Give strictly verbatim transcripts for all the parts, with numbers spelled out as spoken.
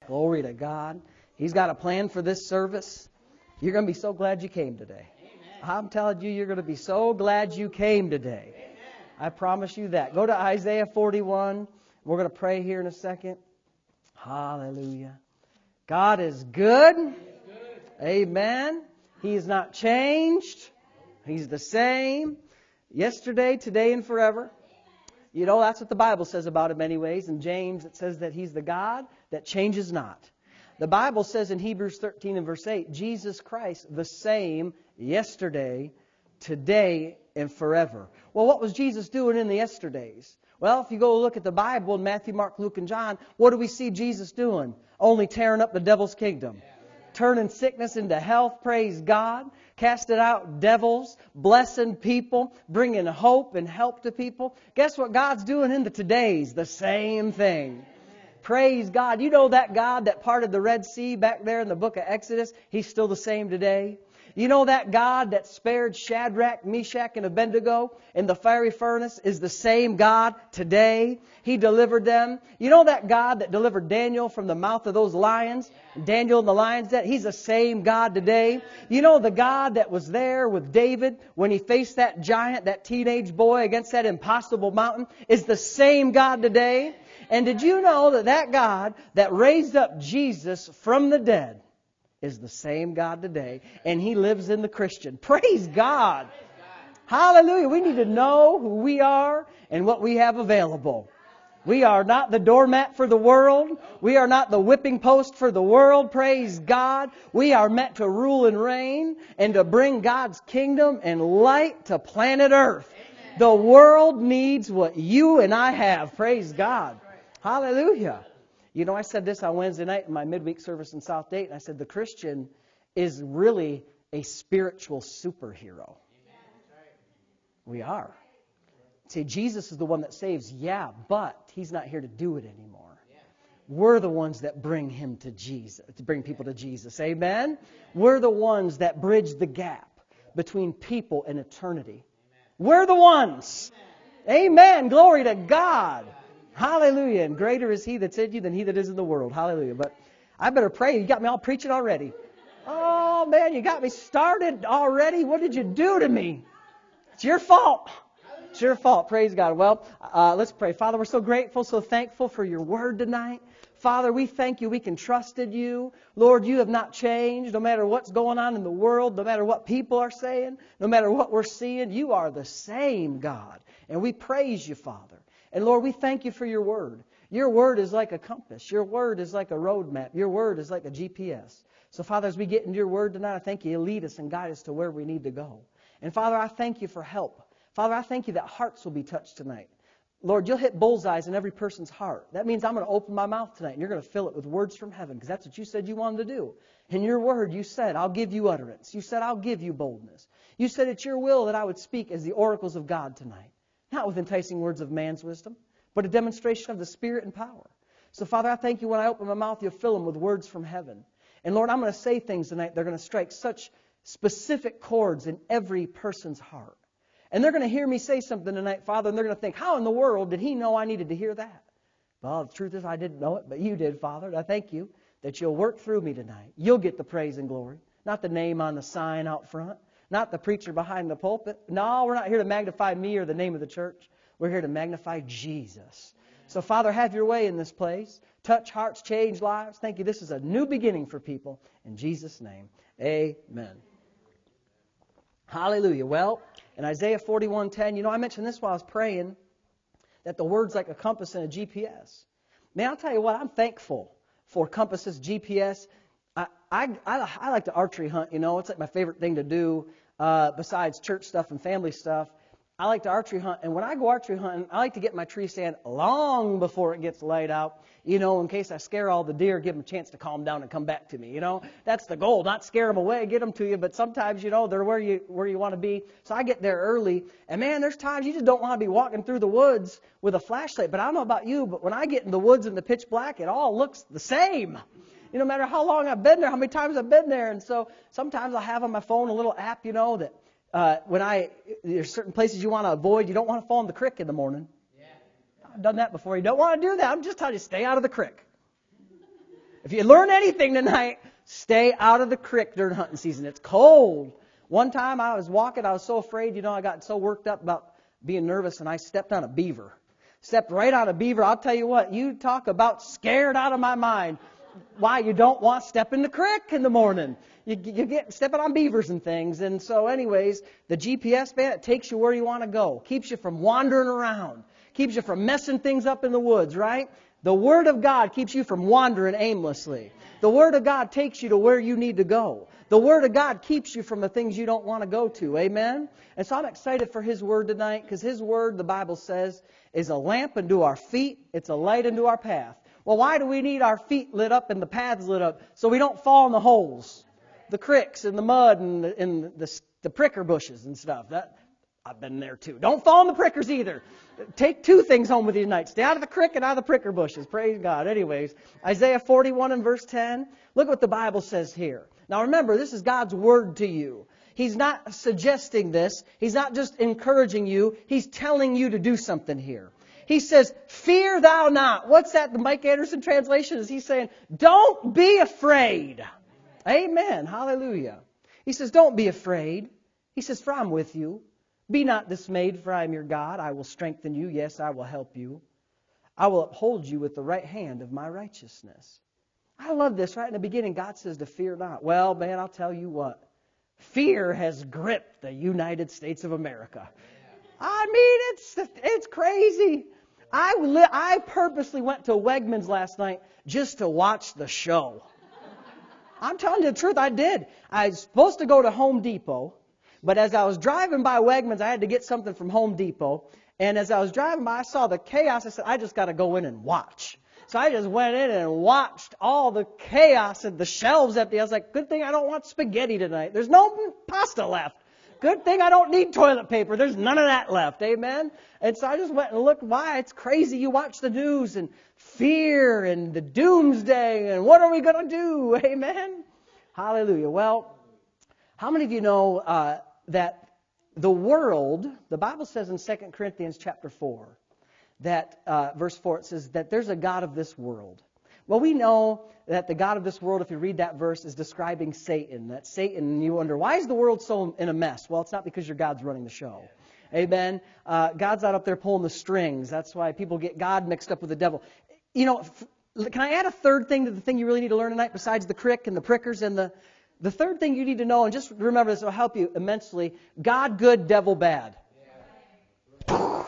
Glory to God. He's got a plan for this service. You're going to be so glad you came today. Amen. I'm telling you, you're going to be so glad you came today. Amen. I promise you that. Go to Isaiah forty-one. We're going to pray here in a second. Hallelujah. God is good. He is good. Amen. He is not changed. He's the same yesterday, today, and forever. You know, that's what the Bible says about Him anyways. In James, it says that He's the God that changes not. The Bible says in Hebrews thirteen and verse eight, Jesus Christ, the same yesterday, today, and forever. Well, what was Jesus doing in the yesterdays? Well, if you go look at the Bible in Matthew, Mark, Luke, and John, what do we see Jesus doing? Only tearing up the devil's kingdom. Turning sickness into health, praise God. Casting out devils, blessing people, bringing hope and help to people. Guess what God's doing in the todays? The same thing. Amen. Praise God. You know that God that parted the Red Sea back there in the book of Exodus? He's still the same today. You know that God that spared Shadrach, Meshach, and Abednego in the fiery furnace is the same God today. He delivered them. You know that God that delivered Daniel from the mouth of those lions? Daniel in the lion's den? He's the same God today. You know the God that was there with David when he faced that giant, that teenage boy against that impossible mountain is the same God today. And did you know that that God that raised up Jesus from the dead is the same God today, and He lives in the Christian. Praise God. Hallelujah. We need to know who we are and what we have available. We are not the doormat for the world. We are not the whipping post for the world. Praise God. We are meant to rule and reign and to bring God's kingdom and light to planet Earth. Amen. The world needs what you and I have. Praise God. Hallelujah. You know, I said this on Wednesday night in my midweek service in South Dayton. I said the Christian is really a spiritual superhero. We are. See, Jesus is the one that saves, yeah, but He's not here to do it anymore. We're the ones that bring Him to Jesus, to bring people to Jesus. Amen? We're the ones that bridge the gap between people and eternity. We're the ones. Amen. Glory to God. Hallelujah. And greater is He that's in you than he that is in the world. Hallelujah. But I better pray. You got me all preaching already. Oh, man, you got me started already. What did you do to me? It's your fault. It's your fault. Praise God. Well, uh, let's pray. Father, we're so grateful, so thankful for your word tonight. Father, we thank you. We can trust in you. Lord, you have not changed. No matter what's going on in the world, no matter what people are saying, no matter what we're seeing, you are the same God. And we praise you, Father. And Lord, we thank you for your word. Your word is like a compass. Your word is like a road map. Your word is like a G P S. So, Father, as we get into your word tonight, I thank you. You lead us and guide us to where we need to go. And, Father, I thank you for help. Father, I thank you that hearts will be touched tonight. Lord, you'll hit bullseyes in every person's heart. That means I'm going to open my mouth tonight and you're going to fill it with words from heaven because that's what you said you wanted to do. In your word, you said, I'll give you utterance. You said, I'll give you boldness. You said it's your will that I would speak as the oracles of God tonight. Not with enticing words of man's wisdom, but a demonstration of the Spirit and power. So, Father, I thank you when I open my mouth, you'll fill them with words from heaven. And, Lord, I'm going to say things tonight that are going to strike such specific chords in every person's heart. And they're going to hear me say something tonight, Father, and they're going to think, how in the world did he know I needed to hear that? Well, the truth is I didn't know it, but you did, Father. And I thank you that you'll work through me tonight. You'll get the praise and glory, not the name on the sign out front, not the preacher behind the pulpit. No, we're not here to magnify me or the name of the church. We're here to magnify Jesus. So, Father, have your way in this place. Touch hearts, change lives. Thank you. This is a new beginning for people. In Jesus' name, amen. Hallelujah. Well, in Isaiah forty-one ten, you know, I mentioned this while I was praying, that the word's like a compass and a G P S. Man, I'll tell you what, I'm thankful for compasses, G P S. I, I, I, I like to archery hunt, you know. It's like my favorite thing to do uh, besides church stuff and family stuff. I like to archery hunt, and when I go archery hunting, I like to get my tree stand long before it gets laid out, you know, in case I scare all the deer, give them a chance to calm down and come back to me, you know. That's the goal, not scare them away, get them to you, but sometimes, you know, they're where you where you want to be. So I get there early, and man, there's times you just don't want to be walking through the woods with a flashlight, but I don't know about you, but when I get in the woods in the pitch black, it all looks the same. You know, no matter how long I've been there, how many times I've been there, and so sometimes I'll have on my phone a little app, you know, that Uh, when I, there's certain places you want to avoid. You don't want to fall in the creek in the morning. Yeah. I've done that before. You don't want to do that. I'm just telling you, stay out of the creek. If you learn anything tonight, stay out of the creek during hunting season. It's cold. One time I was walking, I was so afraid, you know, I got so worked up about being nervous, and I stepped on a beaver. Stepped right on a beaver. I'll tell you what, you talk about scared out of my mind. Why? You don't want to step in the creek in the morning. You, you get stepping on beavers and things. And so anyways, the G P S, man, it takes you where you want to go. Keeps you from wandering around. Keeps you from messing things up in the woods, right? The Word of God keeps you from wandering aimlessly. The Word of God takes you to where you need to go. The Word of God keeps you from the things you don't want to go to. Amen? And so I'm excited for His Word tonight, because His Word, the Bible says, is a lamp unto our feet. It's a light unto our path. Well, why do we need our feet lit up and the paths lit up? So we don't fall in the holes, the cricks and the mud and the, and the, the pricker bushes and stuff. That I've been there too. Don't fall in the prickers either. Take two things home with you tonight. Stay out of the crick and out of the pricker bushes. Praise God. Anyways, Isaiah forty-one and verse ten. Look what the Bible says here. Now remember, this is God's word to you. He's not suggesting this. He's not just encouraging you. He's telling you to do something here. He says, fear thou not. What's that? The Mike Anderson translation is he's saying, don't be afraid. Amen. Hallelujah. He says, don't be afraid. He says, for I'm with you. Be not dismayed, for I am your God. I will strengthen you. Yes, I will help you. I will uphold you with the right hand of my righteousness. I love this. Right in the beginning, God says to fear not. Well, man, I'll tell you what. Fear has gripped the United States of America. I mean, it's it's crazy. I li- I purposely went to Wegmans last night just to watch the show. I'm telling you the truth, I did. I was supposed to go to Home Depot, but as I was driving by Wegmans, I had to get something from Home Depot. And as I was driving by, I saw the chaos. I said, I just got to go in and watch. So I just went in and watched all the chaos and the shelves empty. I was like, good thing I don't want spaghetti tonight. There's no pasta left. Good thing I don't need toilet paper. There's none of that left. Amen? And so I just went and looked. Why? It's crazy. You watch the news and fear and the doomsday and what are we going to do? Amen? Hallelujah. Well, how many of you know uh, that the world, the Bible says in Second Corinthians chapter four, that uh, verse four, it says that there's a God of this world. Well, we know that the God of this world, if you read that verse, is describing Satan. That Satan, and you wonder, why is the world so in a mess? Well, it's not because your God's running the show. Amen. Uh, God's not up there pulling the strings. That's why people get God mixed up with the devil. You know, f- can I add a third thing to the thing you really need to learn tonight besides the crick and the prickers and the... The third thing you need to know, and just remember this will help you immensely, God good, devil bad. You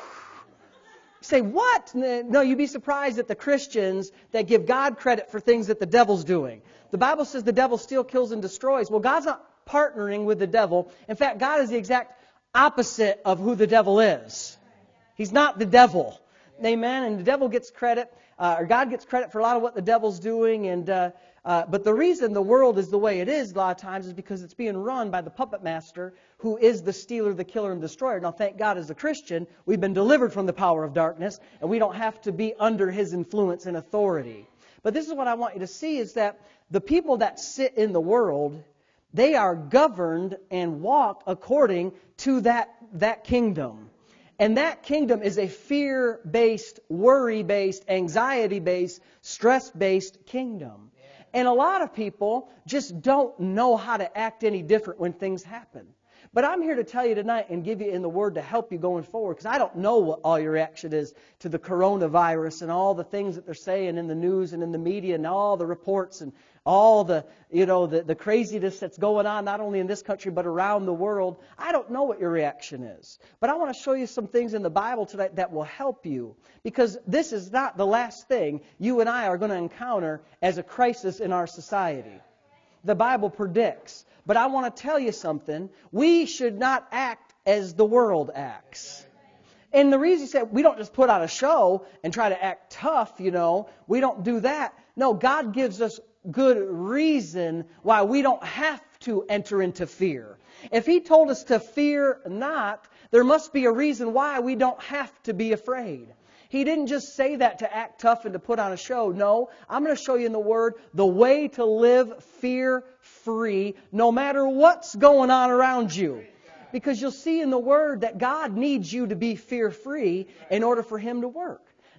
say, what? No, you'd be surprised at the Christians that give God credit for things that the devil's doing. The Bible says the devil still kills and destroys. Well, God's not partnering with the devil. In fact, God is the exact opposite of who the devil is. He's not the devil. Amen. And the devil gets credit, uh, or God gets credit for a lot of what the devil's doing. And uh, uh, but the reason the world is the way it is a lot of times is because it's being run by the puppet master who is the stealer, the killer, and destroyer. Now, thank God as a Christian, we've been delivered from the power of darkness, and we don't have to be under his influence and authority. But this is what I want you to see is that the people that sit in the world, they are governed and walk according to that, that kingdom. And that kingdom is a fear-based, worry-based, anxiety-based, stress-based kingdom. And a lot of people just don't know how to act any different when things happen. But I'm here to tell you tonight and give you in the Word to help you going forward, because I don't know what all your reaction is to the coronavirus and all the things that they're saying in the news and in the media and all the reports and all the, you know, the, the craziness that's going on not only in this country but around the world. I don't know what your reaction is. But I want to show you some things in the Bible tonight that will help you, because this is not the last thing you and I are going to encounter as a crisis in our society. The Bible predicts. But I want to tell you something. We should not act as the world acts. And the reason he said we don't just put on a show and try to act tough, you know. We don't do that. No, God gives us good reason why we don't have to enter into fear. If He told us to fear not, there must be a reason why we don't have to be afraid. He didn't just say that to act tough and to put on a show. No, I'm going to show you in the Word the way to live fear-free no matter what's going on around you. Because you'll see in the Word that God needs you to be fear-free in order for Him to work.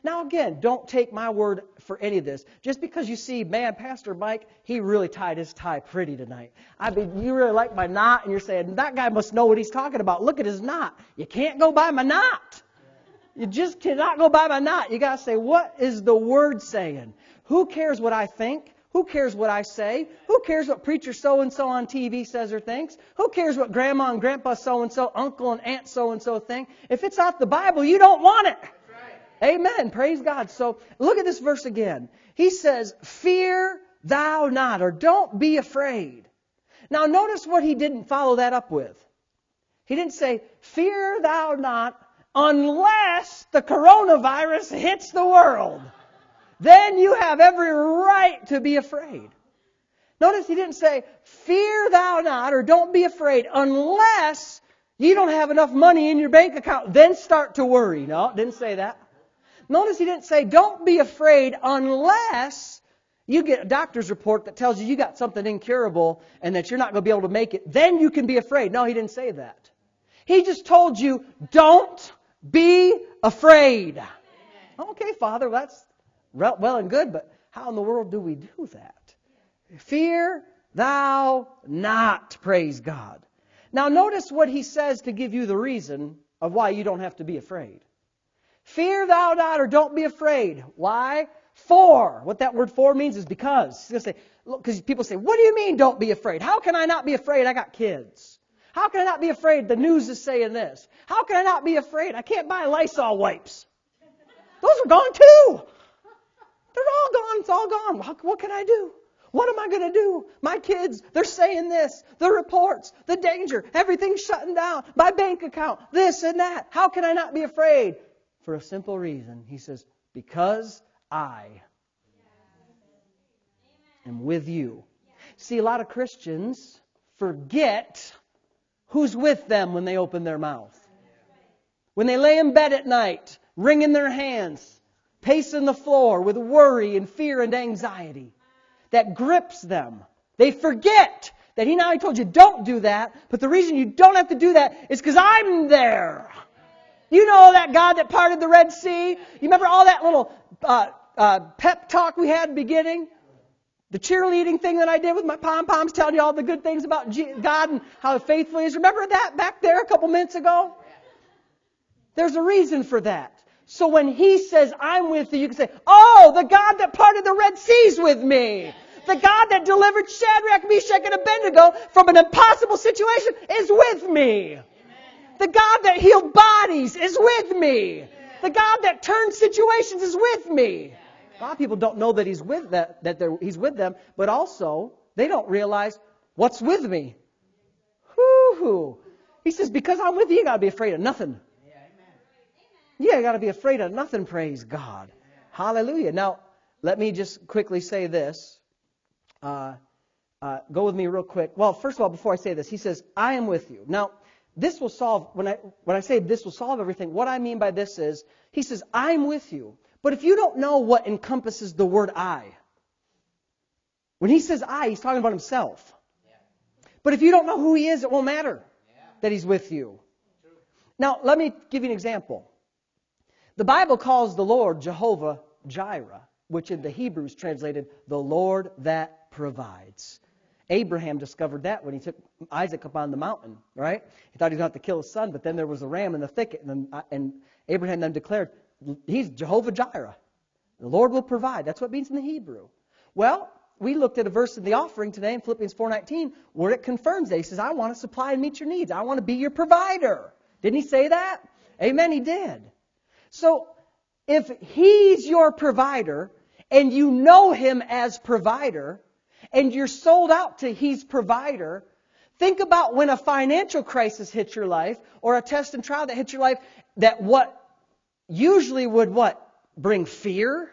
Now again, don't take my word for any of this. Just because you see, man, Pastor Mike, he really tied his tie pretty tonight. I mean, you really like my knot, and you're saying, that guy must know what he's talking about. Look at his knot. You can't go by my knot. You just cannot go by my knot. You got to say, what is the word saying? Who cares what I think? Who cares what I say? Who cares what preacher so-and-so on T V says or thinks? Who cares what grandma and grandpa so-and-so, uncle and aunt so-and-so think? If it's not the Bible, you don't want it. Amen. Praise God. So look at this verse again. He says, fear thou not, or don't be afraid. Now notice what he didn't follow that up with. He didn't say, fear thou not unless the coronavirus hits the world. Then you have every right to be afraid. Notice he didn't say, fear thou not, or don't be afraid unless you don't have enough money in your bank account. Then start to worry. No, it didn't say that. Notice he didn't say, don't be afraid unless you get a doctor's report that tells you you got something incurable and that you're not going to be able to make it. Then you can be afraid. No, he didn't say that. He just told you, don't be afraid. Amen. Okay, Father, that's well and good, but how in the world do we do that? Fear thou not, praise God. Now notice what he says to give you the reason of why you don't have to be afraid. Fear thou not, or don't be afraid. Why? For. What that word for means is because. Because people say, what do you mean don't be afraid? How can I not be afraid? I got kids. How can I not be afraid? The news is saying this. How can I not be afraid? I can't buy Lysol wipes. Those are gone too. They're all gone. It's all gone. What can I do? What am I going to do? My kids, they're saying this. The reports, the danger, everything's shutting down. My bank account, this and that. How can I not be afraid? For a simple reason. He says, because I am with you. See, a lot of Christians forget who's with them when they open their mouth. When they lay in bed at night, wringing their hands, pacing the floor with worry and fear and anxiety that grips them. They forget that He not only told you don't do that, but the reason you don't have to do that is because I'm there. You know that God that parted the Red Sea? You remember all that little uh, uh, pep talk we had in the beginning? The cheerleading thing that I did with my pom-poms, telling you all the good things about God and how faithful He is. Remember that back there a couple minutes ago? There's a reason for that. So when He says, I'm with you, you can say, oh, the God that parted the Red Sea's with me. The God that delivered Shadrach, Meshach, and Abednego from an impossible situation is with me. The God that healed bodies is with me. The God that turns situations is with me. A lot of people don't know that He's with that, that He's with them, but also they don't realize what's with me. Whoo-hoo. He says, because I'm with you, you got to be afraid of nothing. Yeah, you got to be afraid of nothing, praise God. Hallelujah. Now, let me just quickly say this. Uh, uh, go with me real quick. Well, first of all, before I say this, He says, I am with you. Now, this will solve, when I when I say this will solve everything, what I mean by this is, He says, I'm with you. But if you don't know what encompasses the word I, when He says I, He's talking about Himself. But if you don't know who He is, it won't matter that He's with you. Now, let me give you an example. The Bible calls the Lord Jehovah Jireh, which in the Hebrew is translated, the Lord that provides. Abraham discovered that when he took Isaac up on the mountain, right? He thought he was going to have to kill his son, but then there was a ram in the thicket, and, then, and Abraham then declared, He's Jehovah Jireh. The Lord will provide. That's what it means in the Hebrew. Well, we looked at a verse in the offering today in Philippians four nineteen where it confirms that. He says, I want to supply and meet your needs. I want to be your provider. Didn't He say that? Amen, He did. So, if He's your provider, and you know Him as provider, and you're sold out to He's provider, think about when a financial crisis hits your life, or a test and trial that hits your life, that what usually would what? Bring fear,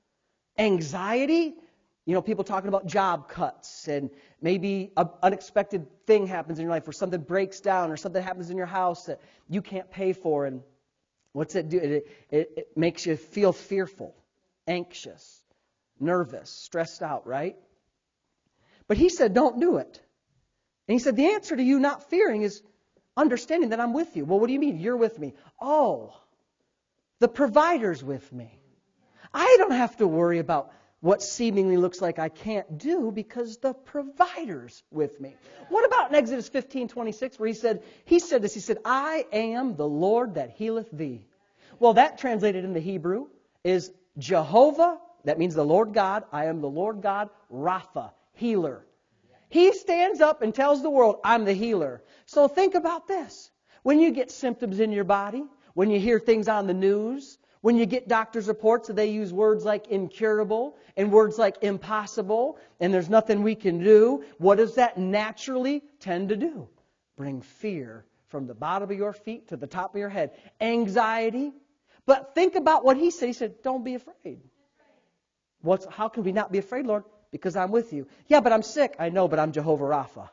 anxiety. You know, people talking about job cuts, and maybe an unexpected thing happens in your life where something breaks down or something happens in your house that you can't pay for. And what's it do? It, it, it makes you feel fearful, anxious, nervous, stressed out, right? But He said, don't do it. And He said, the answer to you not fearing is understanding that I'm with you. Well, what do you mean? You're with me. Oh, the provider's with me. I don't have to worry about what seemingly looks like I can't do because the provider's with me. What about in Exodus fifteen twenty-six where he said, he said this, he said, I am the Lord that healeth thee. Well, that translated into Hebrew is Jehovah, that means the Lord God. I am the Lord God, Rapha, healer. He stands up and tells the world, I'm the healer. So think about this. When you get symptoms in your body, when you hear things on the news, when you get doctor's reports that they use words like incurable and words like impossible and there's nothing we can do, what does that naturally tend to do? Bring fear from the bottom of your feet to the top of your head. Anxiety. But think about what he said. He said, don't be afraid. What's, how can we not be afraid, Lord? Because I'm with you. Yeah, but I'm sick. I know, but I'm Jehovah Rapha.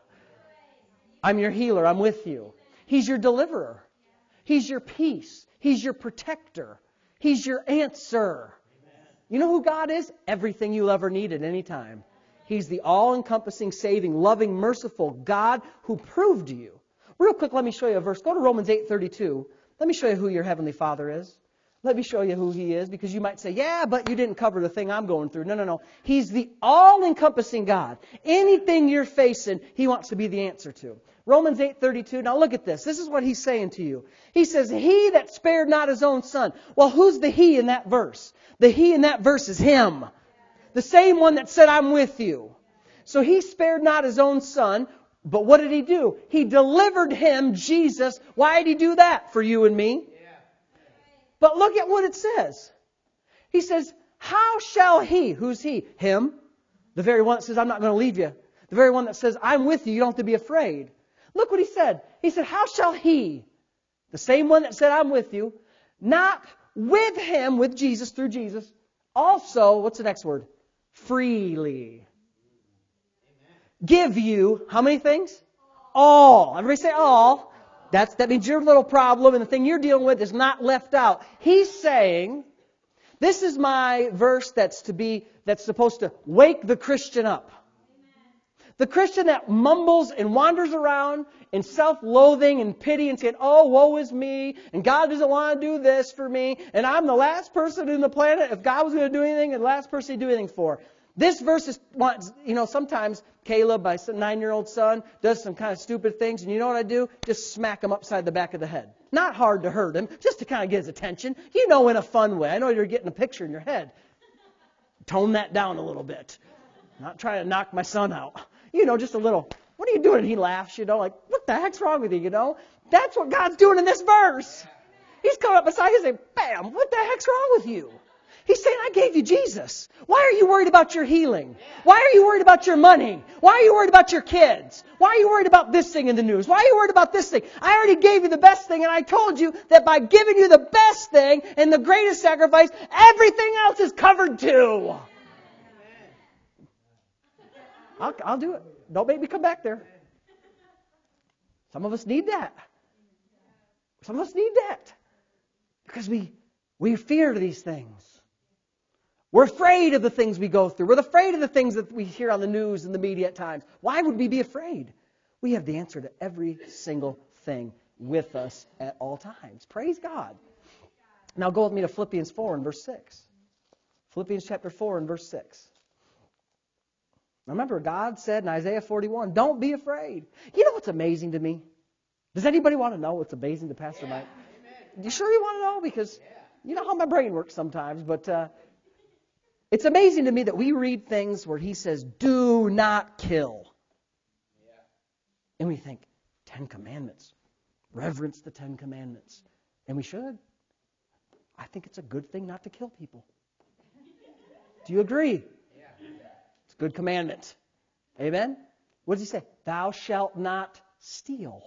I'm your healer. I'm with you. He's your deliverer. He's your peace. He's your protector. He's your answer. You know who God is? Everything you'll ever need at any time. He's the all-encompassing, saving, loving, merciful God who proved to you. Real quick, let me show you a verse. Go to Romans eight thirty-two. Let me show you who your Heavenly Father is. Let me show you who He is, because you might say, yeah, but you didn't cover the thing I'm going through. No, no, no. He's the all-encompassing God. Anything you're facing, He wants to be the answer to. Romans eight thirty-two. Now look at this. This is what He's saying to you. He says, He that spared not His own Son. Well, who's the He in that verse? The He in that verse is Him. The same one that said, I'm with you. So He spared not His own Son. But what did He do? He delivered Him, Jesus. Why did He do that? For you and me. But look at what it says. He says, how shall He, who's He? Him. The very one that says, I'm not going to leave you. The very one that says, I'm with you. You don't have to be afraid. Look what He said. He said, how shall He, the same one that said, I'm with you, not with Him, with Jesus, through Jesus, also, what's the next word? Freely. Give you, how many things? All. Everybody say all. That's, that means your little problem and the thing you're dealing with is not left out. He's saying, this is my verse that's to be, that's supposed to wake the Christian up. The Christian that mumbles and wanders around in self-loathing and pity and saying, oh, woe is me, and God doesn't want to do this for me, and I'm the last person in the planet. If God was going to do anything, the last person He'd do anything for. This verse is, you know, sometimes Caleb, my nine-year-old son, does some kind of stupid things, and you know what I do? Just smack him upside the back of the head. Not hard to hurt him, just to kind of get his attention. You know, in a fun way. I know you're getting a picture in your head. Tone that down a little bit. Not trying to knock my son out. You know, just a little, what are you doing? He laughs, you know, like, what the heck's wrong with you, you know? That's what God's doing in this verse. He's coming up beside you and saying, bam, what the heck's wrong with you? He's saying, I gave you Jesus. Why are you worried about your healing? Why are you worried about your money? Why are you worried about your kids? Why are you worried about this thing in the news? Why are you worried about this thing? I already gave you the best thing, and I told you that by giving you the best thing and the greatest sacrifice, everything else is covered too. I'll, I'll do it. Don't make me come back there. Some of us need that. Some of us need that. Because we, we fear these things. We're afraid of the things we go through. We're afraid of the things that we hear on the news and the media at times. Why would we be afraid? We have the answer to every single thing with us at all times. Praise God. Now go with me to Philippians four and verse six. Philippians chapter four and verse six. Remember, God said in Isaiah forty-one, don't be afraid. You know what's amazing to me? Does anybody want to know what's amazing to Pastor Mike? Yeah, you sure you want to know? Because yeah. You know how my brain works sometimes, but uh, it's amazing to me that we read things where He says, do not kill. Yeah. And we think, Ten Commandments. Reverence the Ten Commandments. And we should. I think it's a good thing not to kill people. Do you agree? It's a good commandment. Amen? What does He say? Thou shalt not steal.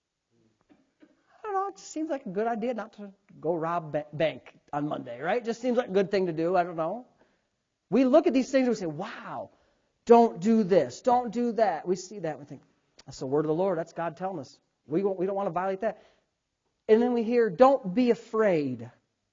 I don't know. It just seems like a good idea not to go rob ba- bank on Monday, right? It just seems like a good thing to do. I don't know. We look at these things and we say, wow, don't do this. Don't do that. We see that and we think, that's the word of the Lord. That's God telling us. We won't, we don't want to violate that. And then we hear, don't be afraid.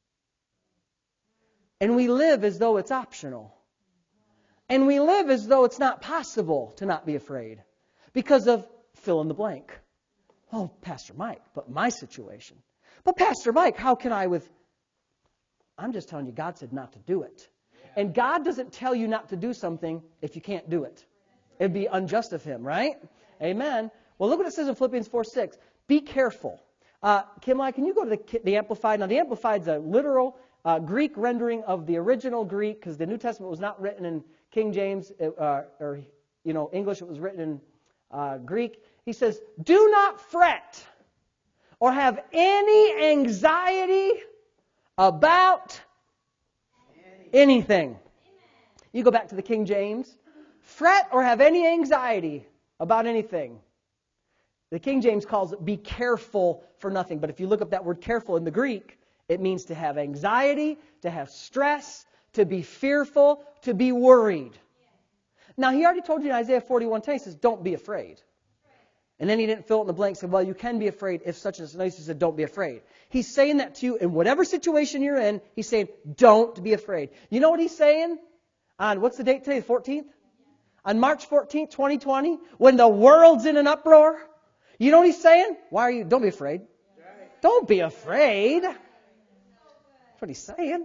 And we live as though it's optional. And we live as though it's not possible to not be afraid because of fill in the blank. Oh, Pastor Mike, but my situation. But Pastor Mike, how can I with... I'm just telling you, God said not to do it. And God doesn't tell you not to do something if you can't do it. It'd be unjust of Him, right? Amen. Well, look what it says in Philippians four six. Be careful. Uh, Kimli, can you go to the, the Amplified? Now, the Amplified is a literal uh, Greek rendering of the original Greek, because the New Testament was not written in King James uh, or, you know, English. It was written in uh, Greek. He says, do not fret or have any anxiety about anything. You go back to the King James. Fret or have any anxiety about anything. The King James calls it be careful for nothing. But if you look up that word careful in the Greek, it means to have anxiety, to have stress, to be fearful, to be worried. Now, he already told you in Isaiah forty-one ten, he says, don't be afraid. And then he didn't fill it in the blank, said, well, you can be afraid if such and such. He said, don't be afraid. He's saying that to you in whatever situation you're in. He's saying, don't be afraid. You know what he's saying? On, what's the date today, the fourteenth? On March fourteenth, twenty twenty, when the world's in an uproar. You know what he's saying? Why are you? Don't be afraid. Don't be afraid. That's what he's saying.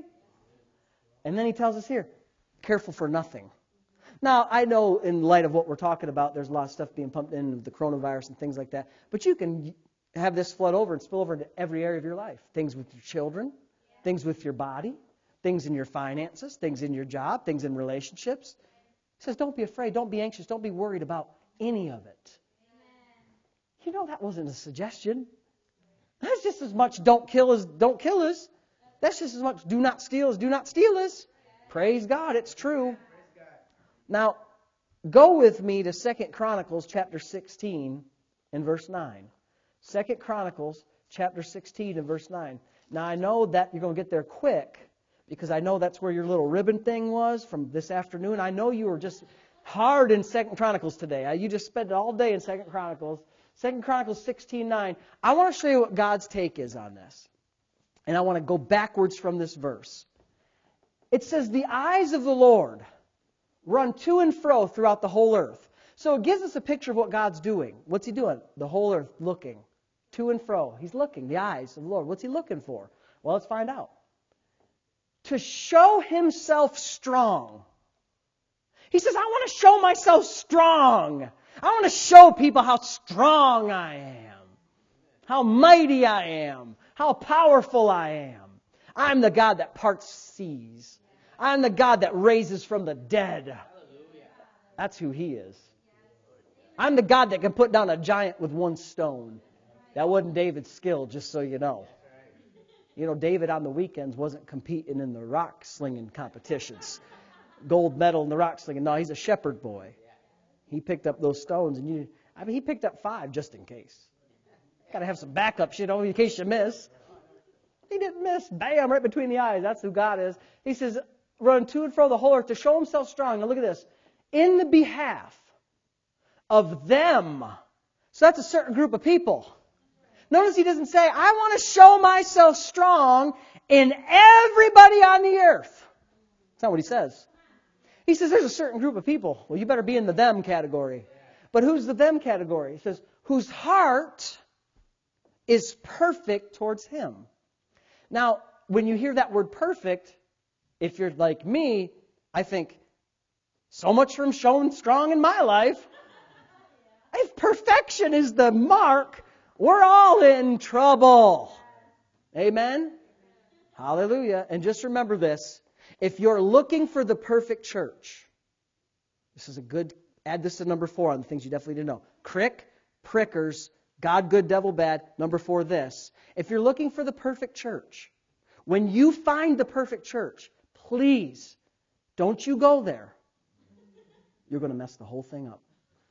And then he tells us here, careful for nothing. Now, I know in light of what we're talking about, there's a lot of stuff being pumped in with the coronavirus and things like that. But you can have this flood over and spill over into every area of your life. Things with your children, things with your body, things in your finances, things in your job, things in relationships. He says, don't be afraid, don't be anxious, don't be worried about any of it. You know, that wasn't a suggestion. That's just as much don't kill as don't kill us. That's just as much do not steal as do not steal us. Praise God, it's true. Now, go with me to Second Chronicles chapter sixteen and verse nine. Second Chronicles chapter sixteen and verse nine. Now, I know that you're going to get there quick because I know that's where your little ribbon thing was from this afternoon. I know you were just hard in Second Chronicles today. You just spent all day in Second Chronicles. Second Chronicles sixteen nine. I want to show you what God's take is on this. And I want to go backwards from this verse. It says, the eyes of the Lord run to and fro throughout the whole earth. So it gives us a picture of what God's doing. What's He doing? The whole earth looking to and fro. He's looking, the eyes of the Lord. What's He looking for? Well, let's find out. To show Himself strong. He says, I want to show myself strong. I want to show people how strong I am, how mighty I am, how powerful I am. I'm the God that parts seas. I'm the God that raises from the dead. That's who He is. I'm the God that can put down a giant with one stone. That wasn't David's skill, just so you know. You know, David on the weekends wasn't competing in the rock slinging competitions. Gold medal in the rock slinging. No, he's a shepherd boy. He picked up those stones, and you, I mean, he picked up five just in case. Got to have some backup, you know, in case you miss. He didn't miss. Bam, right between the eyes. That's who God is. He says, run to and fro the whole earth to show Himself strong. Now look at this. In the behalf of them. So that's a certain group of people. Notice He doesn't say, I want to show myself strong in everybody on the earth. That's not what He says. He says there's a certain group of people. Well, you better be in the them category. But who's the them category? He says, whose heart is perfect towards Him. Now, when you hear that word perfect, if you're like me, I think, so much from showing strong in my life. If perfection is the mark, we're all in trouble. Amen? Hallelujah. And just remember this. If you're looking for the perfect church, this is a good, add this to number four on the things you definitely need to know. Crick, prickers, God good, devil bad. Number four, this. If you're looking for the perfect church, when you find the perfect church, please, don't you go there. You're going to mess the whole thing up.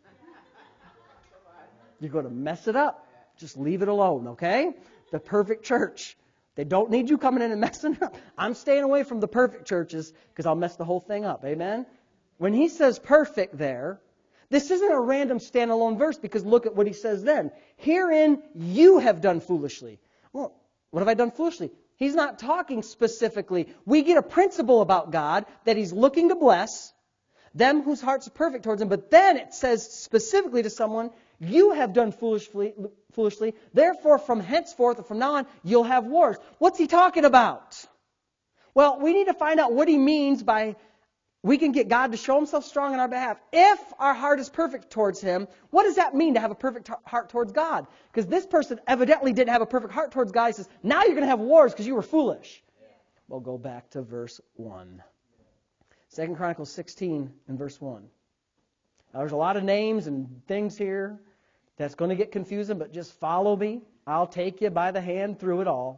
You're going to mess it up. Just leave it alone, okay? The perfect church. They don't need you coming in and messing up. I'm staying away from the perfect churches because I'll mess the whole thing up. Amen? When he says perfect there, this isn't a random standalone verse because look at what he says then. Herein you have done foolishly. Well, what have I done foolishly? He's not talking specifically. We get a principle about God that He's looking to bless them whose hearts are perfect towards Him. But then it says specifically to someone, you have done foolishly, foolishly. Therefore, from henceforth or from now on, you'll have wars. What's he talking about? Well, we need to find out what he means by we can get God to show himself strong on our behalf. If our heart is perfect towards him, what does that mean to have a perfect heart towards God? Because this person evidently didn't have a perfect heart towards God. He says, now you're going to have wars because you were foolish. We'll go back to verse one. Second Chronicles sixteen and verse one. Now, there's a lot of names and things here that's going to get confusing, but just follow me. I'll take you by the hand through it all.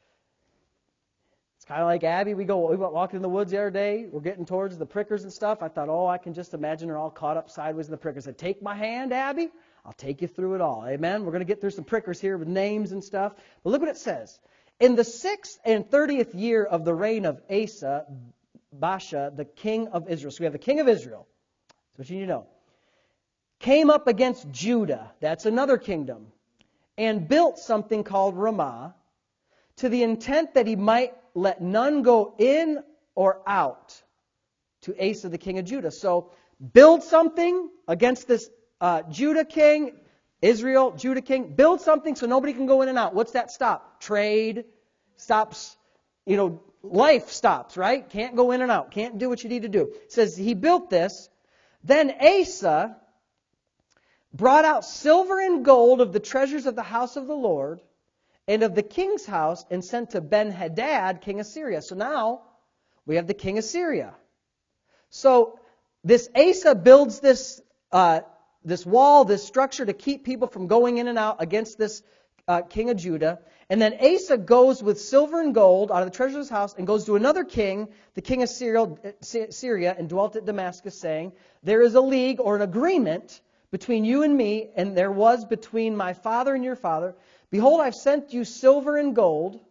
It's kind of like Abby. We go, we went walking in the woods the other day. We're getting towards the prickers and stuff. I thought, oh, I can just imagine her all caught up sideways in the prickers. I said, take my hand, Abby. I'll take you through it all. Amen. We're going to get through some prickers here with names and stuff. But look what it says. In the sixth and thirtieth year of the reign of Asa, Baasha, the king of Israel. So we have the king of Israel. That's what you need to know. Came up against Judah. That's another kingdom. And built something called Ramah, to the intent that he might let none go in or out to Asa, the king of Judah. So build something against this uh, Judah king, Israel, Judah king. Build something so nobody can go in and out. What's that stop? Trade stops, you know, life stops, right? Can't go in and out. Can't do what you need to do. It says he built this. Then Asa brought out silver and gold of the treasures of the house of the Lord and of the king's house, and sent to Ben-Hadad, king of Syria. So now we have the king of Syria. So this Asa builds this uh, this wall, this structure to keep people from going in and out against this uh, king of Judah. And then Asa goes with silver and gold out of the treasures of his house and goes to another king, the king of Syria, Syria, and dwelt at Damascus, saying, there is a league or an agreement between you and me, and there was between my father and your father. Behold, I've sent you silver and gold.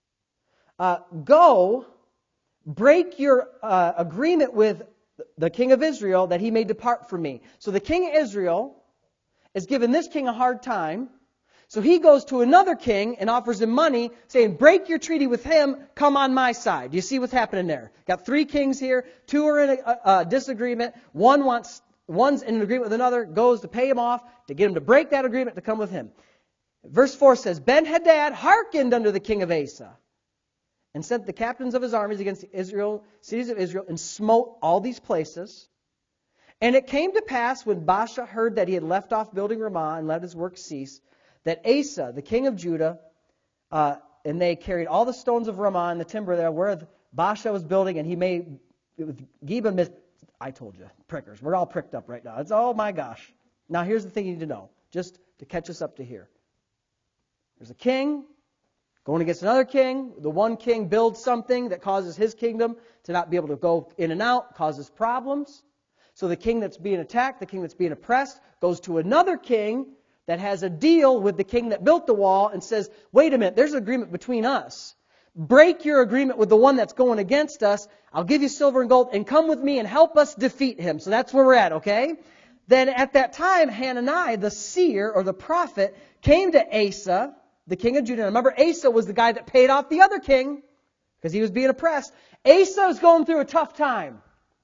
Uh, go, break your uh, agreement with the king of Israel that he may depart from me. So the king of Israel is giving this king a hard time. So he goes to another king and offers him money, saying, break your treaty with him, come on my side. Do you see what's happening there? Got three kings here. Two are in a, a, a disagreement. One wants, one's in an agreement with another, goes to pay him off, to get him to break that agreement to come with him. Verse four says, Ben-Hadad hearkened unto the king of Asa, and sent the captains of his armies against the Israel, cities of Israel, and smote all these places. And it came to pass, when Baasha heard that he had left off building Ramah and let his work cease, that Asa, the king of Judah, uh, and they carried all the stones of Ramah and the timber there where Baasha was building, and he made, it was Geba, I told you, prickers. We're all pricked up right now. It's, oh my gosh. Now here's the thing you need to know, just to catch us up to here. There's a king going against another king. The one king builds something that causes his kingdom to not be able to go in and out, causes problems. So the king that's being attacked, the king that's being oppressed, goes to another king that has a deal with the king that built the wall and says, wait a minute, there's an agreement between us. Break your agreement with the one that's going against us. I'll give you silver and gold, and come with me and help us defeat him. So that's where we're at, okay? Then at that time, Hananiah, the seer or the prophet, came to Asa, the king of Judah. Remember, Asa was the guy that paid off the other king because he was being oppressed. Asa is going through a tough time.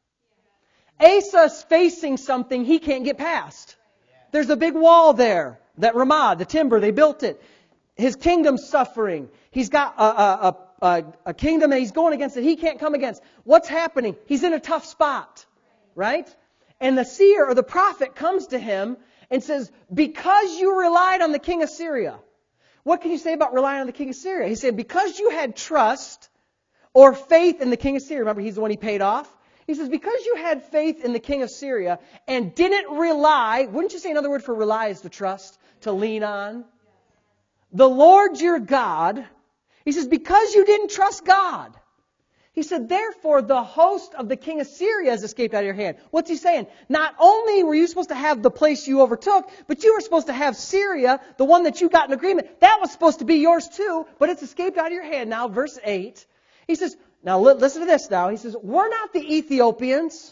Asa's facing something he can't get past. There's a big wall there, that Ramah, the timber, they built it. His kingdom's suffering. He's got a, a, a, a kingdom that he's going against that he can't come against. What's happening? He's in a tough spot, right? And the seer or the prophet comes to him and says, because you relied on the king of Syria. What can you say about relying on the king of Syria? He said, because you had trust or faith in the king of Syria. Remember, he's the one he paid off. He says, because you had faith in the king of Syria and didn't rely, wouldn't you say another word for rely is to trust, to lean on? The Lord your God, he says, because you didn't trust God. He said, therefore, the host of the king of Syria has escaped out of your hand. What's he saying? Not only were you supposed to have the place you overtook, but you were supposed to have Syria, the one that you got in agreement. That was supposed to be yours too, but it's escaped out of your hand now. Verse eight. He says, now listen to this now. He says, were not the Ethiopians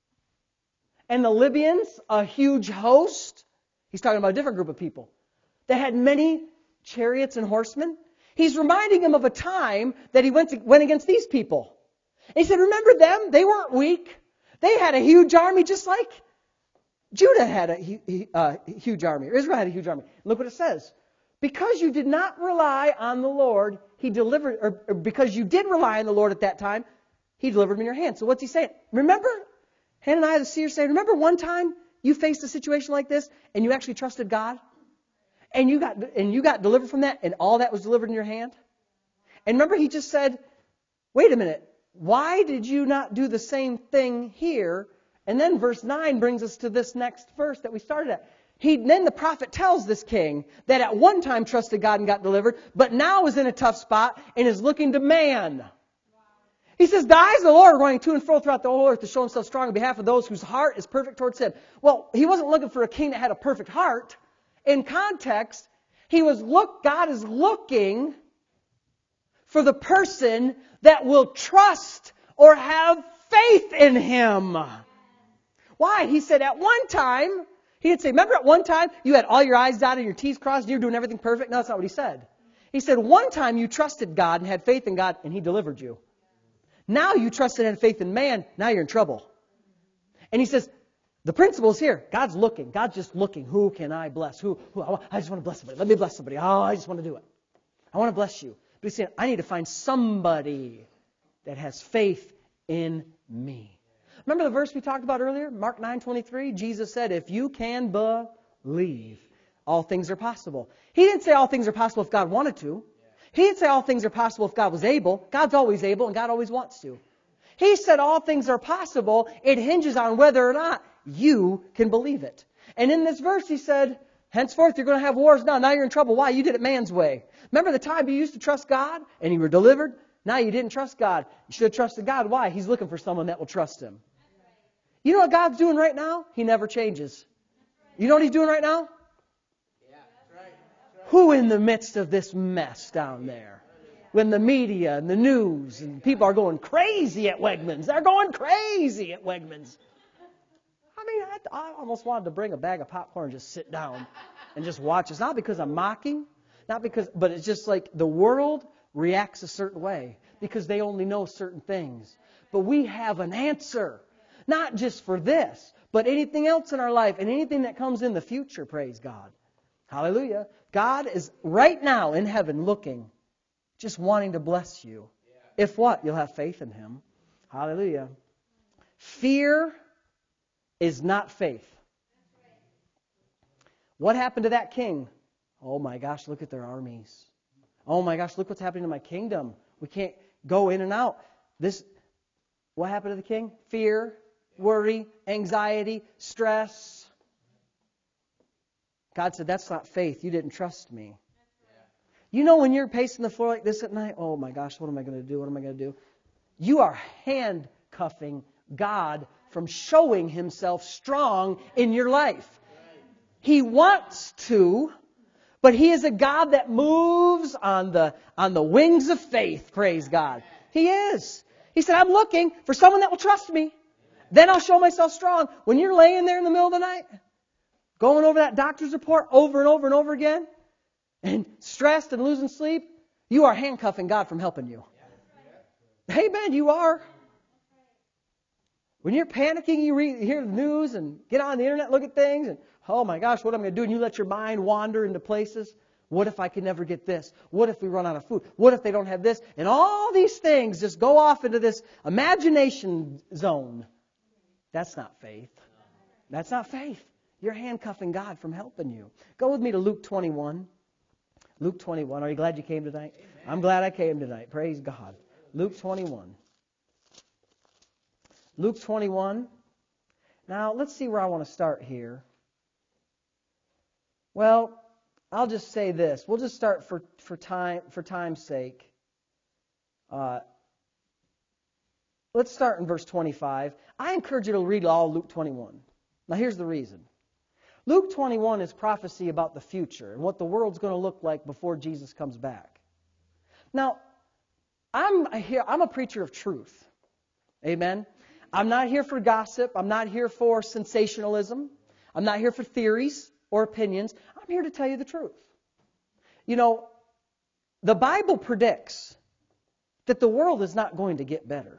and the Libyans a huge host? He's talking about a different group of people. They had many chariots and horsemen. He's reminding him of a time that he went to, went against these people. And he said, remember them? They weren't weak. They had a huge army just like Judah had a uh, huge army. Or Israel had a huge army. Look what it says. Because you did not rely on the Lord, He He delivered, or, or because you did rely on the Lord at that time, He delivered them in your hand. So what's He saying? Remember, Hananiah the seer saying, remember one time you faced a situation like this and you actually trusted God? And you got and you got delivered from that, and all that was delivered in your hand? And remember, he just said, wait a minute, why did you not do the same thing here? And then verse nine brings us to this next verse that we started at. He, then the prophet tells this king that at one time trusted God and got delivered, but now is in a tough spot and is looking to man. He says, the eyes of the Lord are running to and fro throughout the whole earth to show Himself strong on behalf of those whose heart is perfect towards Him. Well, he wasn't looking for a king that had a perfect heart. In context, he was look. God is looking for the person that will trust or have faith in Him. Why? He said at one time, He didn't say, remember at one time you had all your I's dotted and your T's crossed and you were doing everything perfect? No, that's not what He said. He said one time you trusted God and had faith in God and He delivered you. Now you trusted and had faith in man, now you're in trouble. And He says, the principle is here. God's looking. God's just looking. Who can I bless? Who? who I just want to bless somebody. Let me bless somebody. Oh, I just want to do it. I want to bless you. But He's saying, I need to find somebody that has faith in me. Remember the verse we talked about earlier? Mark nine twenty-three. Jesus said, if you can believe, all things are possible. He didn't say all things are possible if God wanted to. He didn't say all things are possible if God was able. God's always able and God always wants to. He said all things are possible. It hinges on whether or not you can believe it. And in this verse He said, henceforth you're going to have wars now. Now you're in trouble. Why? You did it man's way. Remember the time you used to trust God and you were delivered? Now you didn't trust God. You should have trusted God. Why? He's looking for someone that will trust Him. You know what God's doing right now? He never changes. You know what He's doing right now? Who in the midst of this mess down there? When the media and the news and people are going crazy at Wegmans. They're going crazy at Wegmans. I mean, I, I almost wanted to bring a bag of popcorn and just sit down and just watch. It's not because I'm mocking, not because, but it's just like the world reacts a certain way because they only know certain things. But we have an answer, not just for this, but anything else in our life and anything that comes in the future, praise God. Hallelujah. God is right now in heaven looking, just wanting to bless you. If what? You'll have faith in Him. Hallelujah. Fear is not faith. What happened to that king? Oh my gosh, look at their armies. Oh my gosh, look what's happening to my kingdom. We can't go in and out. This, what happened to the king? Fear, worry, anxiety, stress. God said, that's not faith. You didn't trust me. You know when you're pacing the floor like this at night, oh my gosh, what am I going to do? What am I going to do? You are handcuffing God from showing Himself strong in your life. He wants to, but He is a God that moves on the, on the wings of faith, praise God. He is. He said, I'm looking for someone that will trust me. Then I'll show myself strong. When you're laying there in the middle of the night, going over that doctor's report over and over and over again, and stressed and losing sleep, you are handcuffing God from helping you. Amen, you are. When you're panicking, you read, hear the news and get on the internet, look at things, and oh my gosh, what am I going to do? And you let your mind wander into places. What if I could never get this? What if we run out of food? What if they don't have this? And all these things just go off into this imagination zone. That's not faith. That's not faith. You're handcuffing God from helping you. Go with me to Luke twenty-one. Luke twenty-one. Are you glad you came tonight? Amen. I'm glad I came tonight. Praise God. Luke twenty-one. Luke twenty-one. Now, let's see where I want to start here. Well, I'll just say this. We'll just start for, for time for time's sake. Uh, let's start in verse twenty-five. I encourage you to read all Luke twenty-one. Now, here's the reason. Luke twenty-one is prophecy about the future and what the world's going to look like before Jesus comes back. Now, I'm here. I'm a preacher of truth. Amen. I'm not here for gossip. I'm not here for sensationalism. I'm not here for theories or opinions. I'm here to tell you the truth. You know, the Bible predicts that the world is not going to get better.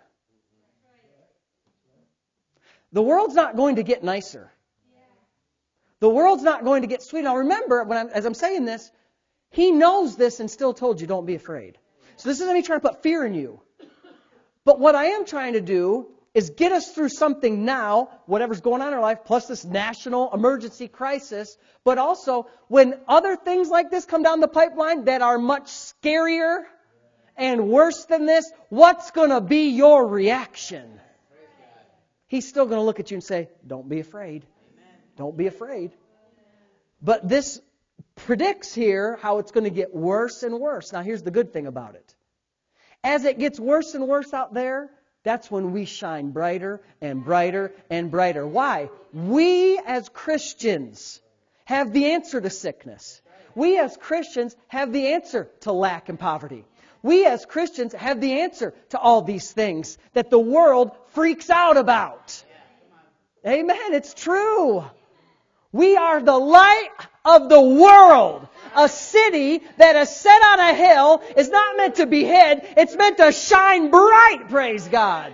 The world's not going to get nicer. The world's not going to get sweeter. Now remember, when I'm, as I'm saying this, He knows this and still told you, don't be afraid. So this isn't me trying to put fear in you. But what I am trying to do is get us through something now, whatever's going on in our life, plus this national emergency crisis. But also, when other things like this come down the pipeline that are much scarier and worse than this, what's going to be your reaction? He's still going to look at you and say, don't be afraid. Don't be afraid. But this predicts here how it's going to get worse and worse. Now, here's the good thing about it. As it gets worse and worse out there, that's when we shine brighter and brighter and brighter. Why? We as Christians have the answer to sickness. We as Christians have the answer to lack and poverty. We as Christians have the answer to all these things that the world freaks out about. Amen. It's true. We are the light of the world. A city that is set on a hill is not meant to be hid. It's meant to shine bright, praise God.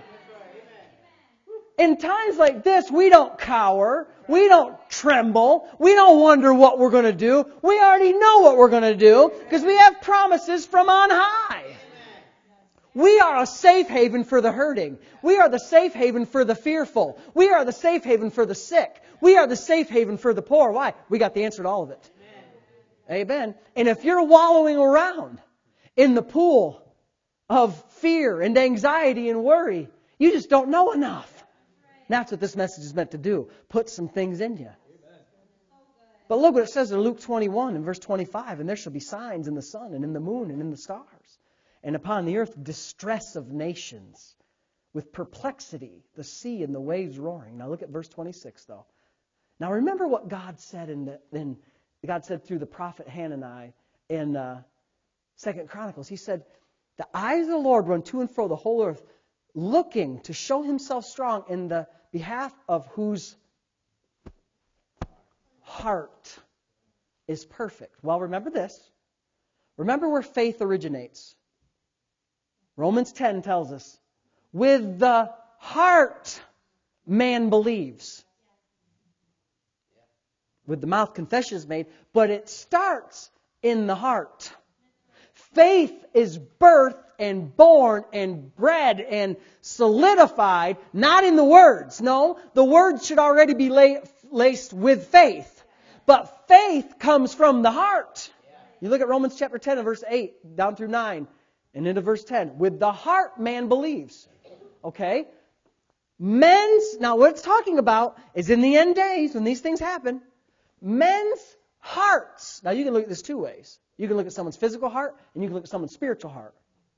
In times like this, we don't cower. We don't tremble. We don't wonder what we're going to do. We already know what we're going to do because we have promises from on high. We are a safe haven for the hurting. We are the safe haven for the fearful. We are the safe haven for the sick. We are the safe haven for the poor. Why? We got the answer to all of it. Amen. Amen. And if you're wallowing around in the pool of fear and anxiety and worry, you just don't know enough. And that's what this message is meant to do. Put some things in you. But look what it says in Luke twenty-one and verse twenty-five. And there shall be signs in the sun and in the moon and in the stars. And upon the earth distress of nations with perplexity, the sea and the waves roaring. Now look at verse twenty-six though. Now remember what God said in, the, in God said through the prophet Hanani in uh, Second Chronicles. He said, the eyes of the Lord run to and fro the whole earth, looking to show himself strong in the behalf of whose heart is perfect. Well, remember this. Remember where faith originates. Romans ten tells us, with the heart man believes. With the mouth confession is made, but it starts in the heart. Faith is birthed and born and bred and solidified, not in the words. No, the words should already be laced with faith. But faith comes from the heart. You look at Romans chapter ten and verse eight down through nine and into verse ten. With the heart man believes. Okay? Men's, now what it's talking about is in the end days when these things happen, men's hearts. Now you can look at this two ways. You can look at someone's physical heart and you can look at someone's spiritual heart.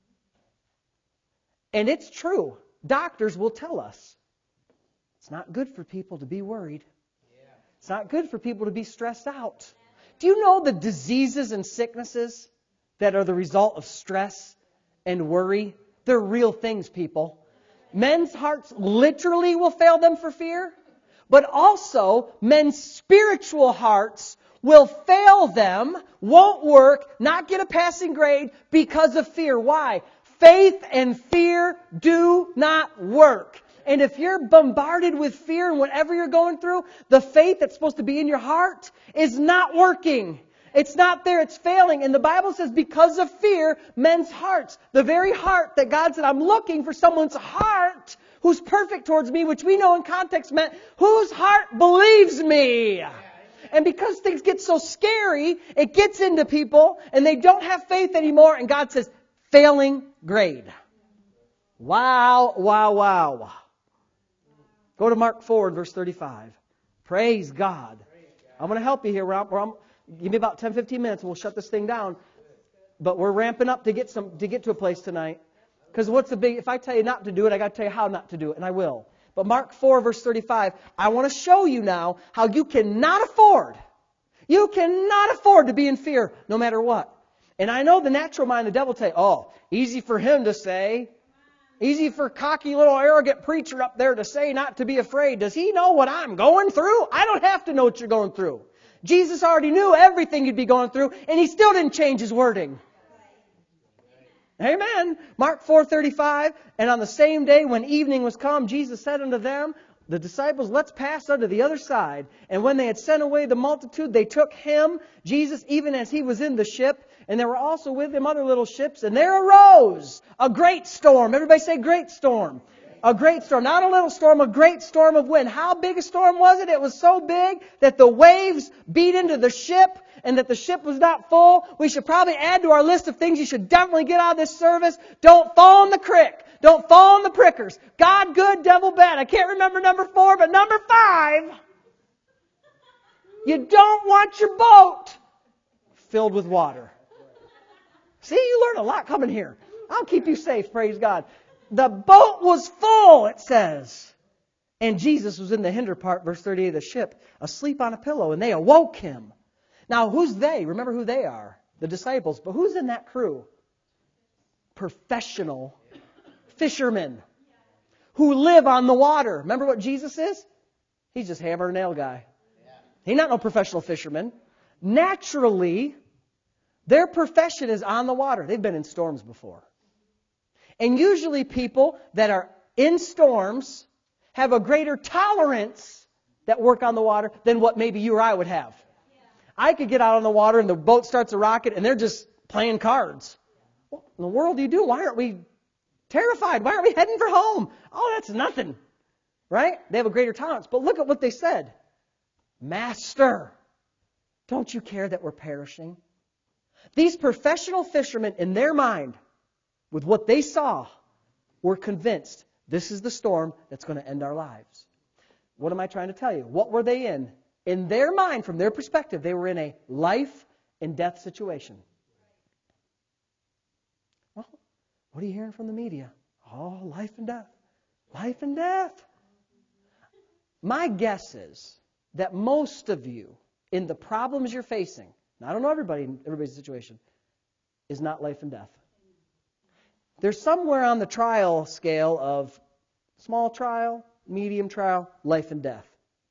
And it's true. Doctors will tell us it's not good for people to be worried. It's not good for people to be stressed out. Do you know the diseases and sicknesses that are the result of stress and worry? They're real things, people. Men's hearts literally will fail them for fear, but also men's spiritual hearts will fail them, won't work, not get a passing grade because of fear. Why? Faith and fear do not work. And if you're bombarded with fear and whatever you're going through, the faith that's supposed to be in your heart is not working. It's not there. It's failing. And the Bible says because of fear, men's hearts, the very heart that God said, I'm looking for someone's heart who's perfect towards me, which we know in context meant whose heart believes me. And because things get so scary, it gets into people and they don't have faith anymore. And God says, failing grade. Wow, wow, wow. Go to Mark four, verse thirty-five. Praise God. I'm going to help you here. We're, I'm, give me about ten, fifteen minutes and we'll shut this thing down. But we're ramping up to get some to get to a place tonight. Because what's the big, if I tell you not to do it, I got to tell you how not to do it, and I will. But Mark four, verse thirty-five, I want to show you now how you cannot afford, you cannot afford to be in fear no matter what. And I know the natural mind, the devil will tell you, oh, easy for him to say. Easy for cocky little arrogant preacher up there to say not to be afraid. Does he know what I'm going through? I don't have to know what you're going through. Jesus already knew everything you'd be going through, and He still didn't change His wording. Amen. Mark four thirty-five, and on the same day when evening was come, Jesus said unto them, the disciples, let's pass unto the other side. And when they had sent away the multitude, they took him, Jesus, even as he was in the ship. And there were also with him other little ships. And there arose a great storm. Everybody say great storm. A great storm. Not a little storm, a great storm of wind. How big a storm was it? It was so big that the waves beat into the ship and that the ship was not full. We should probably add to our list of things you should definitely get out of this service. Don't fall in the creek. Don't fall in the prickers. God good, devil bad. I can't remember number four, but number five. You don't want your boat filled with water. See, you learn a lot coming here. I'll keep you safe, praise God. The boat was full, it says. And Jesus was in the hinder part, verse thirty-eight of the ship, asleep on a pillow, and they awoke him. Now, who's they? Remember who they are. The disciples. But who's in that crew? Professional fishermen who live on the water. Remember what Jesus is? He's just hammer and nail guy. He's not no professional fisherman. Naturally, their profession is on the water. They've been in storms before. And usually people that are in storms have a greater tolerance that work on the water than what maybe you or I would have. I could get out on the water and the boat starts to rocket and they're just playing cards. What in the world do you do? Why aren't we terrified? Why aren't we heading for home? Oh, that's nothing. Right? They have a greater tolerance. But look at what they said. Master, don't you care that we're perishing? These professional fishermen, in their mind, with what they saw, were convinced this is the storm that's going to end our lives. What am I trying to tell you? What were they in? In their mind, from their perspective, they were in a life and death situation. Well, what are you hearing from the media? Oh, life and death. Life and death. My guess is that most of you, in the problems you're facing, and I don't know everybody in everybody's situation, is not life and death. There's somewhere on the trial scale of small trial, medium trial, life and death.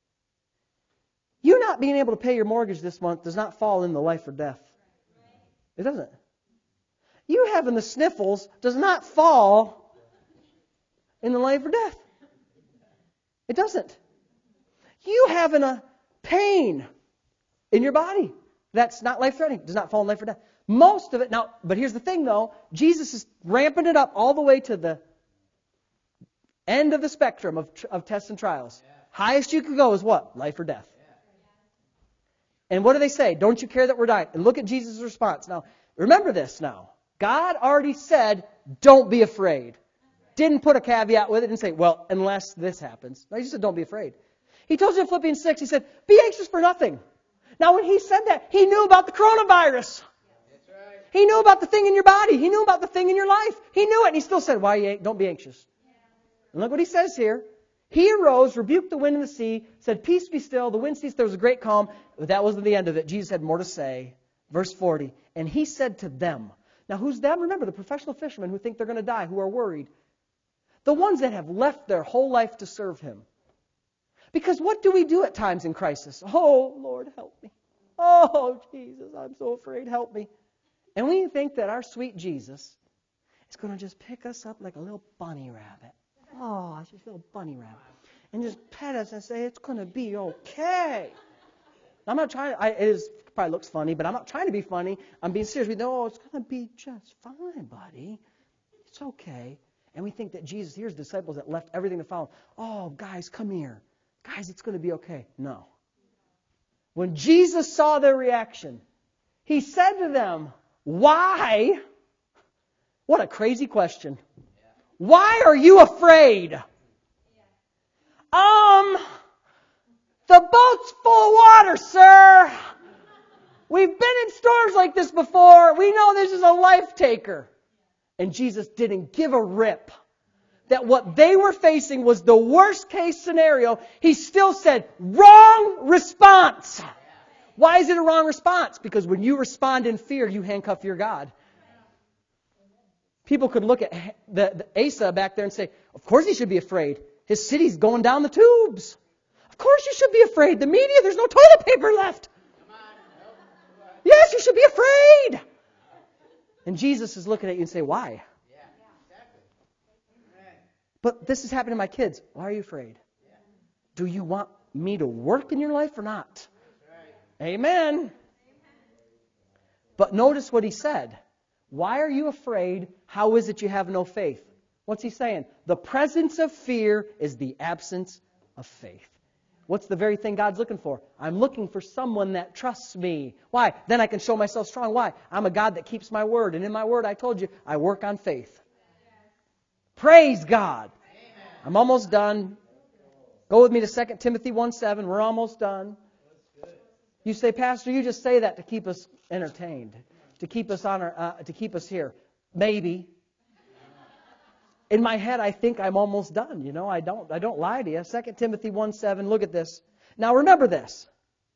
You not being able to pay your mortgage this month does not fall in the life or death. It doesn't. You having the sniffles does not fall in the life or death. It doesn't. You having a pain in your body that's not life-threatening does not fall in life or death. Most of it, now, but here's the thing though, Jesus is ramping it up all the way to the end of the spectrum of, of tests and trials. Yeah. Highest you could go is what? Life or death. Yeah. And what do they say? Don't you care that we're dying? And look at Jesus' response. Now, remember this now. God already said, don't be afraid. Didn't put a caveat with it and say, well, unless this happens. No, he just said, don't be afraid. He told you in Philippians six, he said, be anxious for nothing. Now, when he said that, he knew about the coronavirus. He knew about the thing in your body. He knew about the thing in your life. He knew it. And he still said, why you don't be anxious. And look what he says here. He arose, rebuked the wind and the sea, said, peace be still. The wind ceased. There was a great calm. But that wasn't the end of it. Jesus had more to say. Verse forty. And he said to them. Now who's them? Remember, the professional fishermen who think they're going to die, who are worried. The ones that have left their whole life to serve him. Because what do we do at times in crisis? Oh, Lord, help me. Oh, Jesus, I'm so afraid. Help me. And we think that our sweet Jesus is going to just pick us up like a little bunny rabbit. Oh, just a little bunny rabbit. And just pet us and say, it's going to be okay. I'm not trying to, I, it is, probably looks funny, but I'm not trying to be funny. I'm being serious. We know, oh, it's going to be just fine, buddy. It's okay. And we think that Jesus, here's disciples that left everything to follow. Oh, guys, come here. Guys, it's going to be okay. No. When Jesus saw their reaction, he said to them, why? What a crazy question. Why are you afraid? Um, the boat's full of water, sir. We've been in storms like this before. We know this is a life taker. And Jesus didn't give a rip that what they were facing was the worst case scenario. He still said, wrong response. Why is it a wrong response? Because when you respond in fear, you handcuff your God. People could look at the, the Asa back there and say, of course he should be afraid. His city's going down the tubes. Of course you should be afraid. The media, there's no toilet paper left. Yes, you should be afraid. And Jesus is looking at you and say, why? But this is happening to my kids. Why are you afraid? Do you want me to work in your life or not? Amen. But notice what he said. Why are you afraid? How is it you have no faith? What's he saying? The presence of fear is the absence of faith. What's the very thing God's looking for? I'm looking for someone that trusts me. Why? Then I can show myself strong. Why? I'm a God that keeps my word. And in my word, I told you, I work on faith. Praise God. I'm almost done. Go with me to Second Timothy one seven. We're almost done. You say, Pastor, you just say that to keep us entertained, to keep us on our, uh, to keep us here. Maybe. In my head, I think I'm almost done. You know, I don't I don't lie to you. Second Timothy one seven, look at this. Now remember this.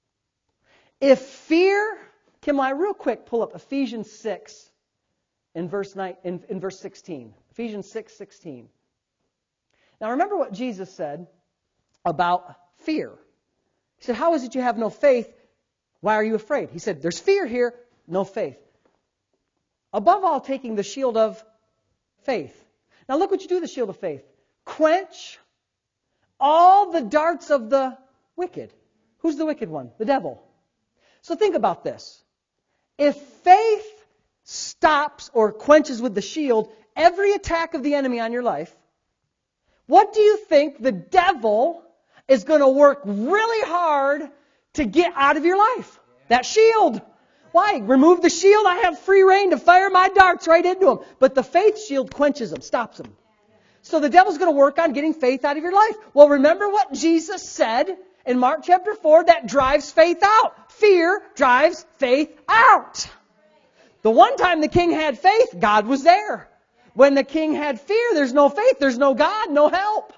If fear, Kim, I real quick pull up Ephesians six in verse nine, in, in verse sixteen. Ephesians six sixteen. Now remember what Jesus said about fear. He said, how is it you have no faith? Why are you afraid? He said, there's fear here, no faith. Above all, taking the shield of faith. Now look what you do with the shield of faith. Quench all the darts of the wicked. Who's the wicked one? The devil. So think about this. If faith stops or quenches with the shield every attack of the enemy on your life, what do you think the devil is going to work really hard to get out of your life? That shield. Why? Remove the shield, I have free reign to fire my darts right into them. But the faith shield quenches them, stops them. So the devil's going to work on getting faith out of your life. Well, remember what Jesus said in Mark chapter four that drives faith out. Fear drives faith out. The one time the king had faith, God was there. When the king had fear, there's no faith, there's no God, no help.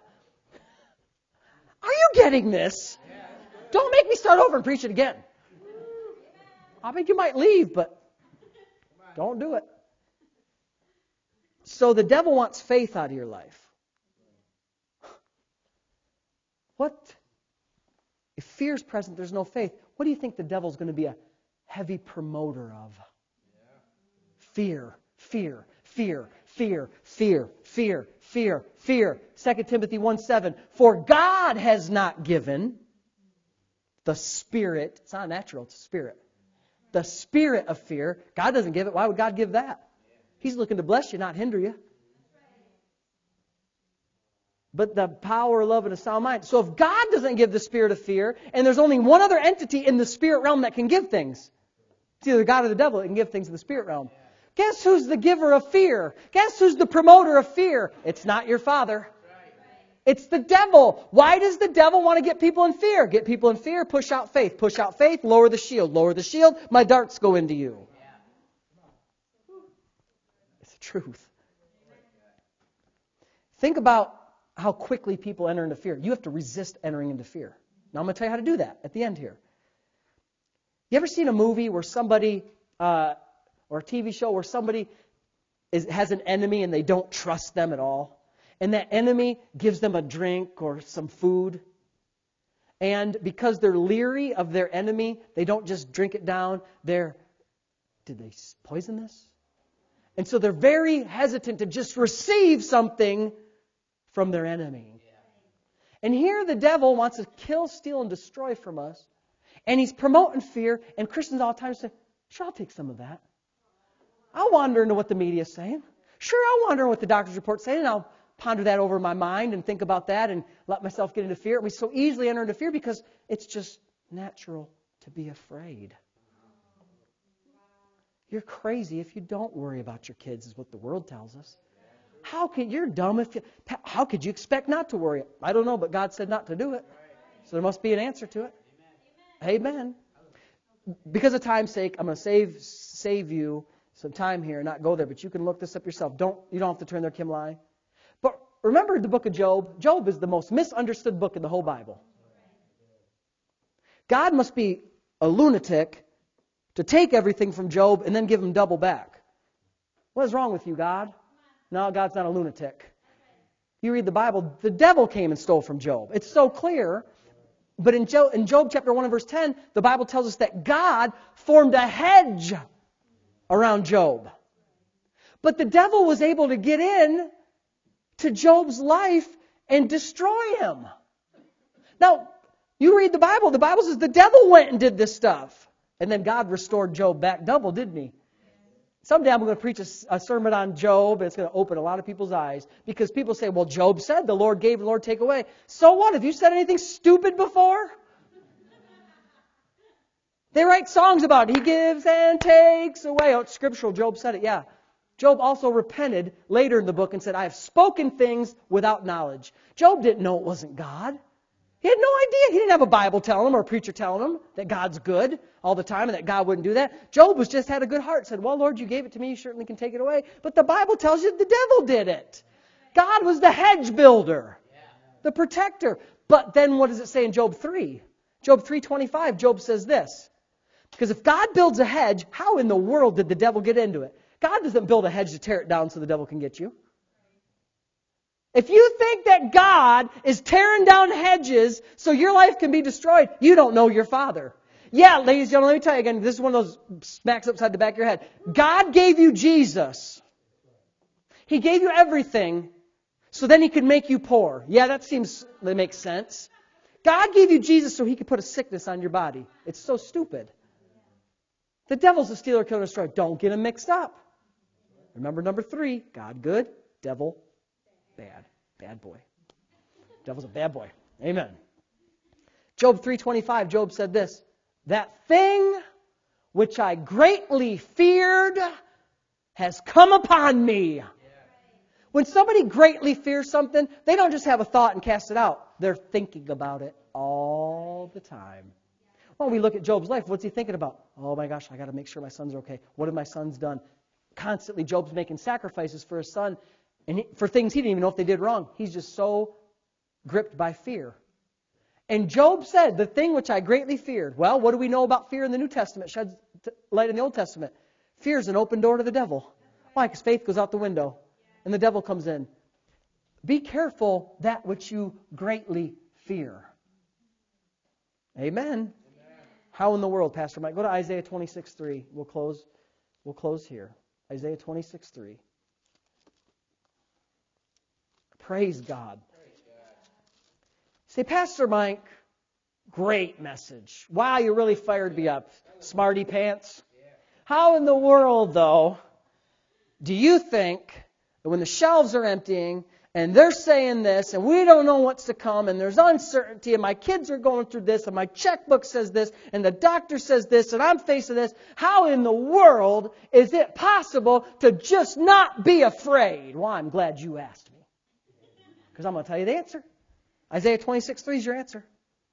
Are you getting this? Don't make me start over and preach it again. I think you might leave, but don't do it. So the devil wants faith out of your life. What? If fear is present, there's no faith. What do you think the devil's going to be a heavy promoter of? Fear, fear, fear, fear, fear, fear, fear, fear. Second Timothy one seven. For God has not given the spirit. It's not natural, it's a spirit. The spirit of fear. God doesn't give it. Why would God give that? He's looking to bless you, not hinder you. But the power, love, and a sound mind. So if God doesn't give the spirit of fear, and there's only one other entity in the spirit realm that can give things, it's either God or the devil that can give things in the spirit realm. Guess who's the giver of fear? Guess who's the promoter of fear? It's not your Father. It's the devil. Why does the devil want to get people in fear? Get people in fear, push out faith. Push out faith, lower the shield. Lower the shield, my darts go into you. It's the truth. Think about how quickly people enter into fear. You have to resist entering into fear. Now I'm going to tell you how to do that at the end here. You ever seen a movie where somebody, uh, or a T V show where somebody is, has an enemy and they don't trust them at all? And that enemy gives them a drink or some food. And because they're leery of their enemy, they don't just drink it down. They're, did they poison this? And so they're very hesitant to just receive something from their enemy. And here the devil wants to kill, steal, and destroy from us. And he's promoting fear. And Christians all the time say, sure, I'll take some of that. I'll wander into what the media is saying. Sure, I'll wander into what the doctor's report's saying, and I'll ponder that over my mind and think about that and let myself get into fear. And we so easily enter into fear because it's just natural to be afraid. You're crazy if you don't worry about your kids, is what the world tells us. How could you're dumb if you, how could you expect not to worry? I don't know, but God said not to do it. So there must be an answer to it. Amen. Amen. Because of time's sake, I'm going to save save you some time here and not go there, but you can look this up yourself. Don't you don't have to turn there, Kim Lai. But remember the book of Job? Job is the most misunderstood book in the whole Bible. God must be a lunatic to take everything from Job and then give him double back. What is wrong with you, God? No, God's not a lunatic. You read the Bible, the devil came and stole from Job. It's so clear. But in Job, in Job chapter one and verse ten, the Bible tells us that God formed a hedge around Job. But the devil was able to get in to Job's life and destroy him. Now, you read the Bible. The Bible says the devil went and did this stuff. And then God restored Job back double, didn't he? Someday I'm going to preach a, a sermon on Job, and it's going to open a lot of people's eyes. Because people say, well, Job said the Lord gave, the Lord take away. So what? Have you said anything stupid before? They write songs about it. He gives and takes away. Oh, it's scriptural. Job said it, yeah. Job also repented later in the book and said, I have spoken things without knowledge. Job didn't know it wasn't God. He had no idea. He didn't have a Bible telling him or a preacher telling him that God's good all the time and that God wouldn't do that. Job was just had a good heart. Said, well, Lord, you gave it to me. You certainly can take it away. But the Bible tells you the devil did it. God was the hedge builder, the protector. But then what does it say in Job three? Job three twenty-five, Job says this. Because if God builds a hedge, how in the world did the devil get into it? God doesn't build a hedge to tear it down so the devil can get you. If you think that God is tearing down hedges so your life can be destroyed, you don't know your Father. Yeah, ladies and gentlemen, let me tell you again, this is one of those smacks upside the back of your head. God gave you Jesus. He gave you everything so then He could make you poor. Yeah, that seems, that makes sense. God gave you Jesus so He could put a sickness on your body. It's so stupid. The devil's a stealer, killer, destroyer. Don't get them mixed up. Remember number three, God good, devil bad. Bad boy. Devil's a bad boy. Amen. Job three twenty-five, Job said this, that thing which I greatly feared has come upon me. When somebody greatly fears something, they don't just have a thought and cast it out. They're thinking about it all the time. Well, we look at Job's life. What's he thinking about? Oh my gosh, I got to make sure my sons are okay. What have my sons done? Constantly, Job's making sacrifices for his son and he, for things he didn't even know if they did wrong. He's just so gripped by fear. And Job said, the thing which I greatly feared. Well, what do we know about fear in the New Testament? Sheds light in the Old Testament. Fear is an open door to the devil. Why? Because faith goes out the window and the devil comes in. Be careful that which you greatly fear. Amen. Amen. How in the world, Pastor Mike? Go to Isaiah twenty-six three. We'll close. We'll close here. Isaiah twenty-six three. Praise God. Say, Pastor Mike, great message. Wow, you really fired me up. Smarty pants. How in the world, though, do you think that when the shelves are emptying and they're saying this and we don't know what's to come and there's uncertainty and my kids are going through this and my checkbook says this and the doctor says this and I'm facing this, how in the world is it possible to just not be afraid? Well, I'm glad you asked me. Because I'm going to tell you the answer. Isaiah twenty-six three is your answer.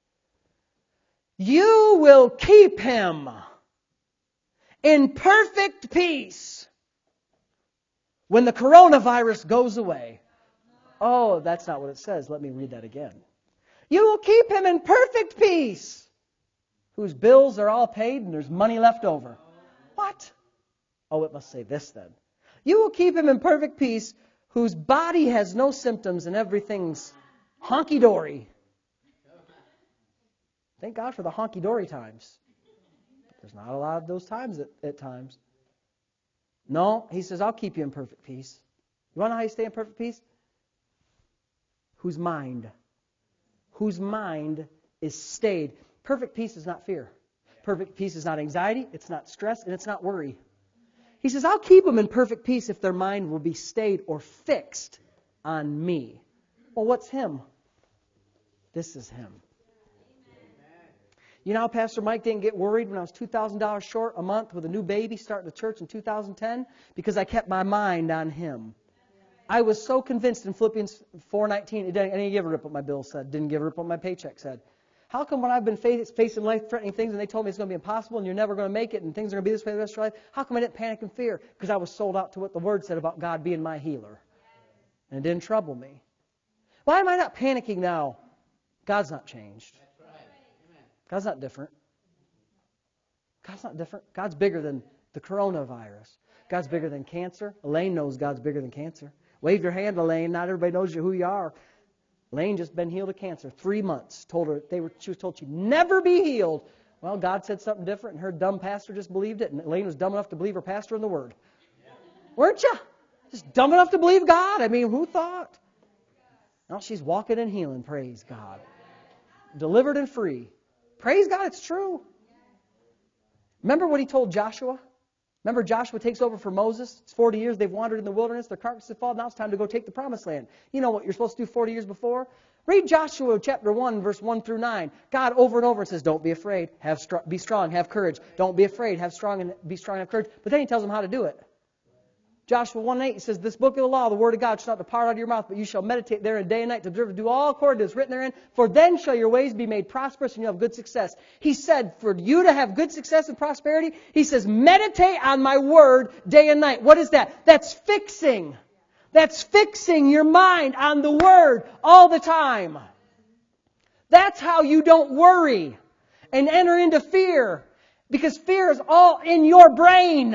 You will keep him in perfect peace when the coronavirus goes away. Oh, that's not what it says. Let me read that again. You will keep him in perfect peace, whose bills are all paid and there's money left over. What? Oh, it must say this then. You will keep him in perfect peace, whose body has no symptoms and everything's honky-dory. Thank God for the honky-dory times. There's not a lot of those times at, at times. No, he says, I'll keep you in perfect peace. You want to know how you stay in perfect peace? Whose mind? Whose mind is stayed. Perfect peace is not fear. Perfect peace is not anxiety. It's not stress. And it's not worry. He says, I'll keep them in perfect peace if their mind will be stayed or fixed on me. Well, what's him? This is him. You know how Pastor Mike didn't get worried when I was two thousand dollars short a month with a new baby starting the church in two thousand ten? Because I kept my mind on him. I was so convinced in Philippians four nineteen, it didn't give a rip what my bill said, didn't give a rip what my paycheck said. How come when I've been facing life-threatening things and they told me it's going to be impossible and you're never going to make it and things are going to be this way the rest of your life, how come I didn't panic and fear? Because I was sold out to what the Word said about God being my healer. And it didn't trouble me. Why am I not panicking now? God's not changed. God's not different. God's not different. God's bigger than the coronavirus. God's bigger than cancer. Elaine knows God's bigger than cancer. Wave your hand, Elaine. Not everybody knows you who you are. Elaine just been healed of cancer. Three months. Told her they were. She was told she'd never be healed. Well, God said something different, and her dumb pastor just believed it. And Elaine was dumb enough to believe her pastor in the Word. Yeah. Weren't you? Just dumb enough to believe God. I mean, who thought? Now she's walking in healing. Praise God. delivered and free. Praise God, it's true. Remember what he told Joshua? Remember Joshua takes over for Moses? It's forty years. They've wandered in the wilderness. Their carcasses have fallen. Now it's time to go take the promised land. You know what you're supposed to do forty years before? Read Joshua chapter one, verse one through nine. God over and over says, don't be afraid. Have str- be strong. Have courage. Don't be afraid. Have strong and be strong and have courage. But then he tells them how to do it. Joshua one eight, he says, this book of the law, the word of God, shall not depart out of your mouth, but you shall meditate therein day and night to observe to do all according to what's written therein. For then shall your ways be made prosperous and you'll have good success. He said, for you to have good success and prosperity, he says, meditate on my word day and night. What is that? That's fixing. That's fixing your mind on the word all the time. That's how you don't worry and enter into fear. Because fear is all in your brain.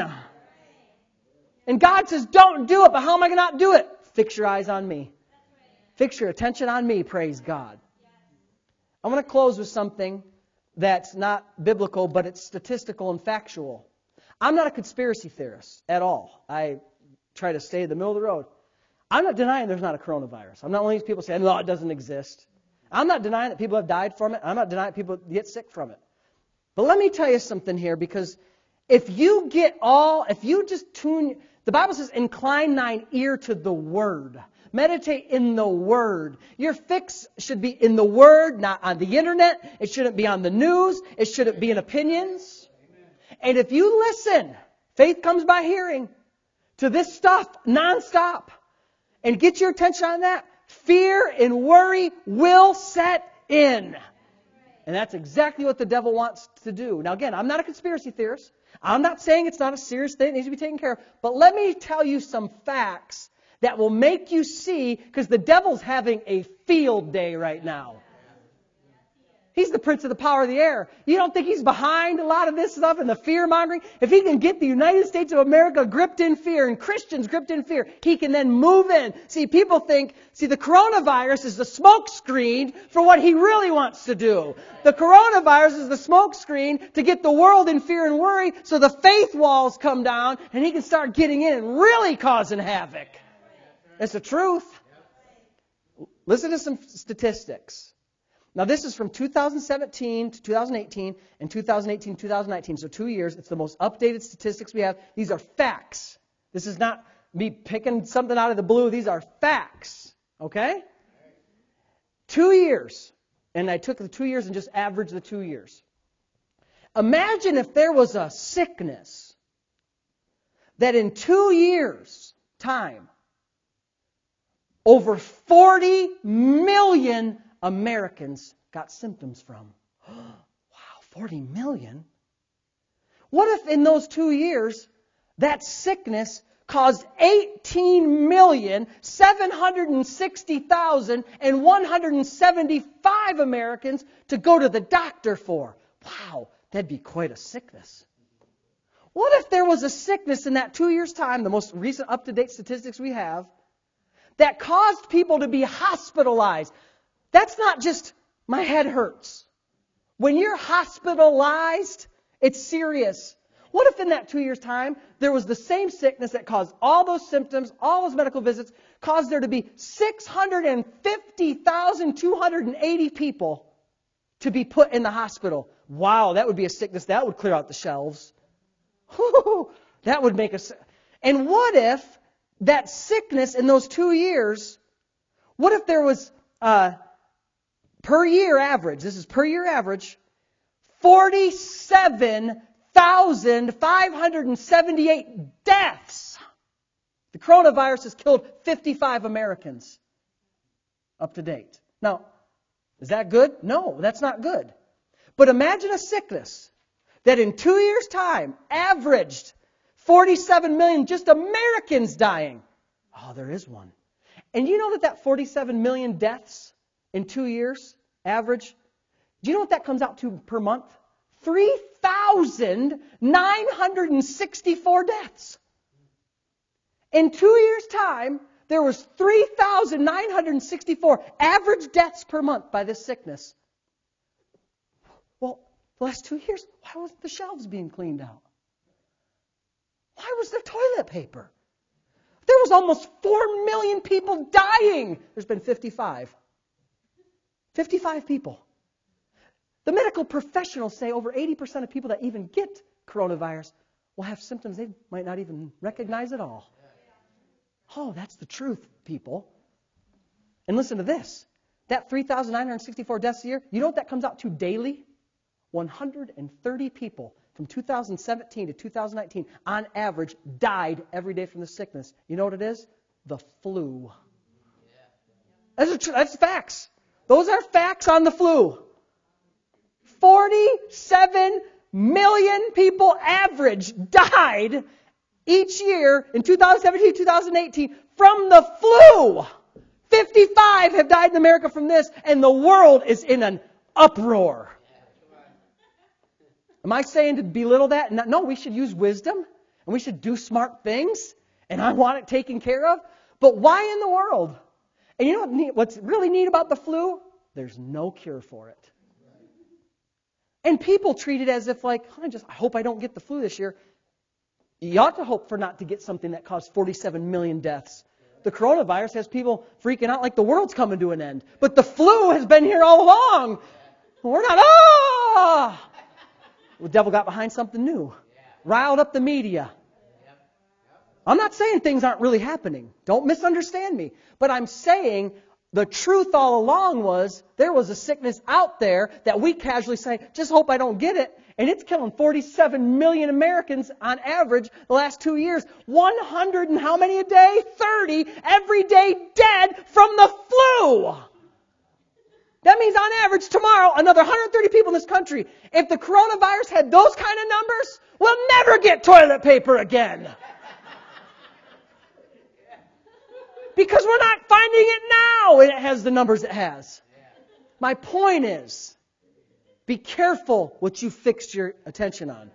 And God says, don't do it. But how am I going to not do it? Fix your eyes on me. Fix your attention on me, praise God. I want to close with something that's not biblical, but it's statistical and factual. I'm not a conspiracy theorist at all. I try to stay in the middle of the road. I'm not denying there's not a coronavirus. I'm not one of these people saying, no, it doesn't exist. I'm not denying that people have died from it. I'm not denying that people get sick from it. But let me tell you something here, because if you get all, if you just tune, the Bible says, incline thine ear to the Word. Meditate in the Word. Your fix should be in the Word, not on the internet. It shouldn't be on the news. It shouldn't be in opinions. And if you listen, faith comes by hearing, to this stuff nonstop, and get your attention on that, fear and worry will set in. And that's exactly what the devil wants to do. Now again, I'm not a conspiracy theorist. I'm not saying it's not a serious thing that needs to be taken care of. But let me tell you some facts that will make you see, because the devil's having a field day right now. He's the prince of the power of the air. You don't think he's behind a lot of this stuff and the fear-mongering? If he can get the United States of America gripped in fear and Christians gripped in fear, he can then move in. See, people think, see, the coronavirus is the smoke screen for what he really wants to do. The coronavirus is the smoke screen to get the world in fear and worry so the faith walls come down and he can start getting in and really causing havoc. It's the truth. Listen to some statistics. Now, this is from two thousand seventeen to two thousand eighteen and two thousand eighteen to two thousand nineteen, so two years. It's the most updated statistics we have. These are facts. This is not me picking something out of the blue. These are facts. Okay? Two years. And I took the two years and just averaged the two years. Imagine if there was a sickness that in two years' time, over forty million Americans got symptoms from. Wow, forty million? What if in those two years, that sickness caused eighteen million, seven hundred sixty thousand, one hundred seventy-five Americans to go to the doctor for? Wow, that'd be quite a sickness. What if there was a sickness in that two years' time, the most recent up-to-date statistics we have, that caused people to be hospitalized? That's not just, my head hurts. When you're hospitalized, it's serious. What if in that two years' time, there was the same sickness that caused all those symptoms, all those medical visits, caused there to be six hundred fifty thousand two hundred eighty people to be put in the hospital? Wow, that would be a sickness. That would clear out the shelves. Whew, that would make us. And what if that sickness in those two years, what if there was... Uh, Per year average, this is per year average, forty-seven thousand five hundred seventy-eight deaths. The coronavirus has killed fifty-five Americans up to date. Now, is that good? No, that's not good. But imagine a sickness that in two years' time averaged forty-seven million just Americans dying. Oh, there is one. And you know that that forty-seven million deaths in two years, average, do you know what that comes out to per month? three thousand nine hundred sixty-four deaths. In two years' time, there was three thousand nine hundred sixty-four average deaths per month by this sickness. Well, the last two years, why wasn't the shelves being cleaned out? Why was there toilet paper? There was almost four million people dying. There's been fifty-five. fifty-five people. The medical professionals say over eighty percent of people that even get coronavirus will have symptoms they might not even recognize at all. Oh, that's the truth, people. And listen to this. That three thousand nine hundred sixty-four deaths a year, you know what that comes out to daily? one hundred thirty people from two thousand seventeen to two thousand nineteen, on average, died every day from the sickness. You know what it is? The flu. That's, that's facts. Those are facts on the flu. forty-seven million people average died each year in two thousand seventeen, two thousand eighteen from the flu. fifty-five have died in America from this, and the world is in an uproar. Am I saying to belittle that? No, we should use wisdom, and we should do smart things, and I want it taken care of. But why in the world? And you know what neat, what's really neat about the flu? There's no cure for it. And people treat it as if like, I just I hope I don't get the flu this year. You ought to hope for not to get something that caused forty-seven million deaths. The coronavirus has people freaking out like the world's coming to an end. But the flu has been here all along. We're not, ah! The devil got behind something new. Riled up the media. I'm not saying things aren't really happening. Don't misunderstand me. But I'm saying the truth all along was there was a sickness out there that we casually say, just hope I don't get it. And it's killing forty-seven million Americans on average the last two years. one hundred and how many a day? thirty every day dead from the flu. That means on average tomorrow, another one hundred thirty people in this country. If the coronavirus had those kind of numbers, we'll never get toilet paper again. Because we're not finding it now, and it has the numbers it has. My point is, be careful what you fix your attention on.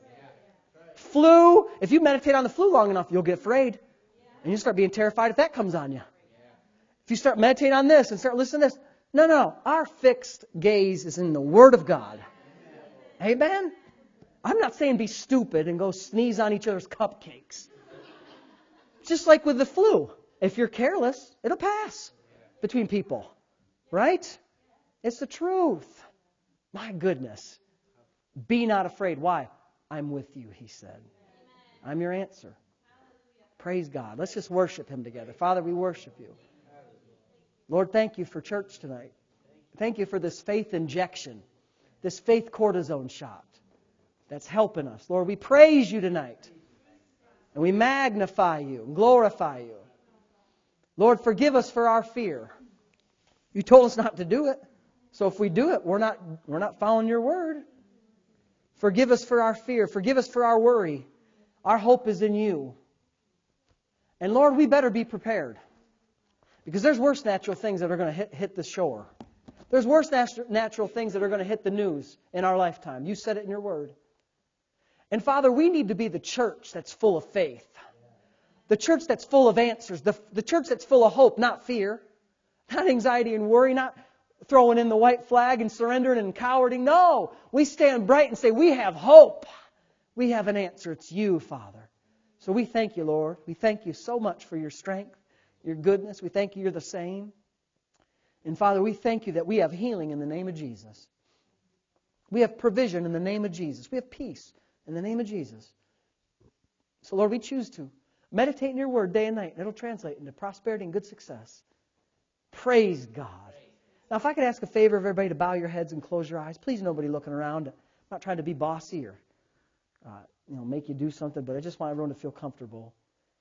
Flu, if you meditate on the flu long enough, you'll get afraid. And you start being terrified if that comes on you. If you start meditating on this and start listening to this, no, no, our fixed gaze is in the Word of God. Amen? I'm not saying be stupid and go sneeze on each other's cupcakes. Just like with the flu. If you're careless, it'll pass between people. Right? It's the truth. My goodness. Be not afraid. Why? I'm with you, he said. I'm your answer. Praise God. Let's just worship him together. Father, we worship you. Lord, thank you for church tonight. Thank you for this faith injection, this faith cortisone shot that's helping us. Lord, we praise you tonight. And we magnify you and glorify you. Lord, forgive us for our fear. You told us not to do it. So if we do it, we're not, we're not following your word. Forgive us for our fear. Forgive us for our worry. Our hope is in you. And Lord, we better be prepared. Because there's worse natural things that are going to hit, hit the shore. There's worse nat- natural things that are going to hit the news in our lifetime. You said it in your word. And Father, we need to be the church that's full of faith. The church that's full of answers. The, the church that's full of hope, not fear. Not anxiety and worry. Not throwing in the white flag and surrendering and cowarding. No, we stand bright and say, we have hope. We have an answer. It's you, Father. So we thank you, Lord. We thank you so much for your strength, your goodness. We thank you you're the same. And Father, we thank you that we have healing in the name of Jesus. We have provision in the name of Jesus. We have peace in the name of Jesus. So Lord, we choose to meditate in your word day and night. And it'll translate into prosperity and good success. Praise God. Now, if I could ask a favor of everybody to bow your heads and close your eyes. Please, nobody looking around. I'm not trying to be bossy or uh, you know, make you do something, but I just want everyone to feel comfortable.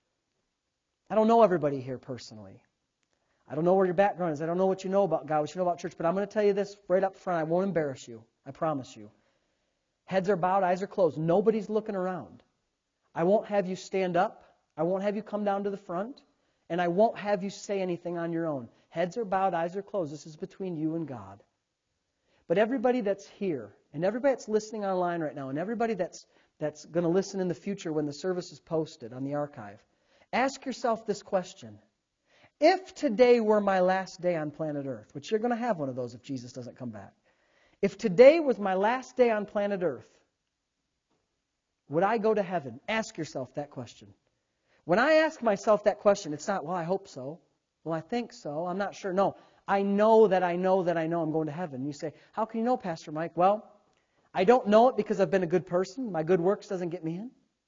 I don't know everybody here personally. I don't know where your background is. I don't know what you know about God, what you know about church, but I'm going to tell you this right up front. I won't embarrass you. I promise you. Heads are bowed, eyes are closed. Nobody's looking around. I won't have you stand up. I won't have you come down to the front. And I won't have you say anything on your own. Heads are bowed, eyes are closed. This is between you and God. But everybody that's here, and everybody that's listening online right now, and everybody that's that's going to listen in the future when the service is posted on the archive, ask yourself this question. If today were my last day on planet Earth, which you're going to have one of those if Jesus doesn't come back. If today was my last day on planet Earth, would I go to heaven? Ask yourself that question. When I ask myself that question, it's not, well, I hope so. Well, I think so. I'm not sure. No, I know that I know that I know I'm going to heaven. You say, how can you know, Pastor Mike? Well, I don't know it because I've been a good person. My good works doesn't get me in.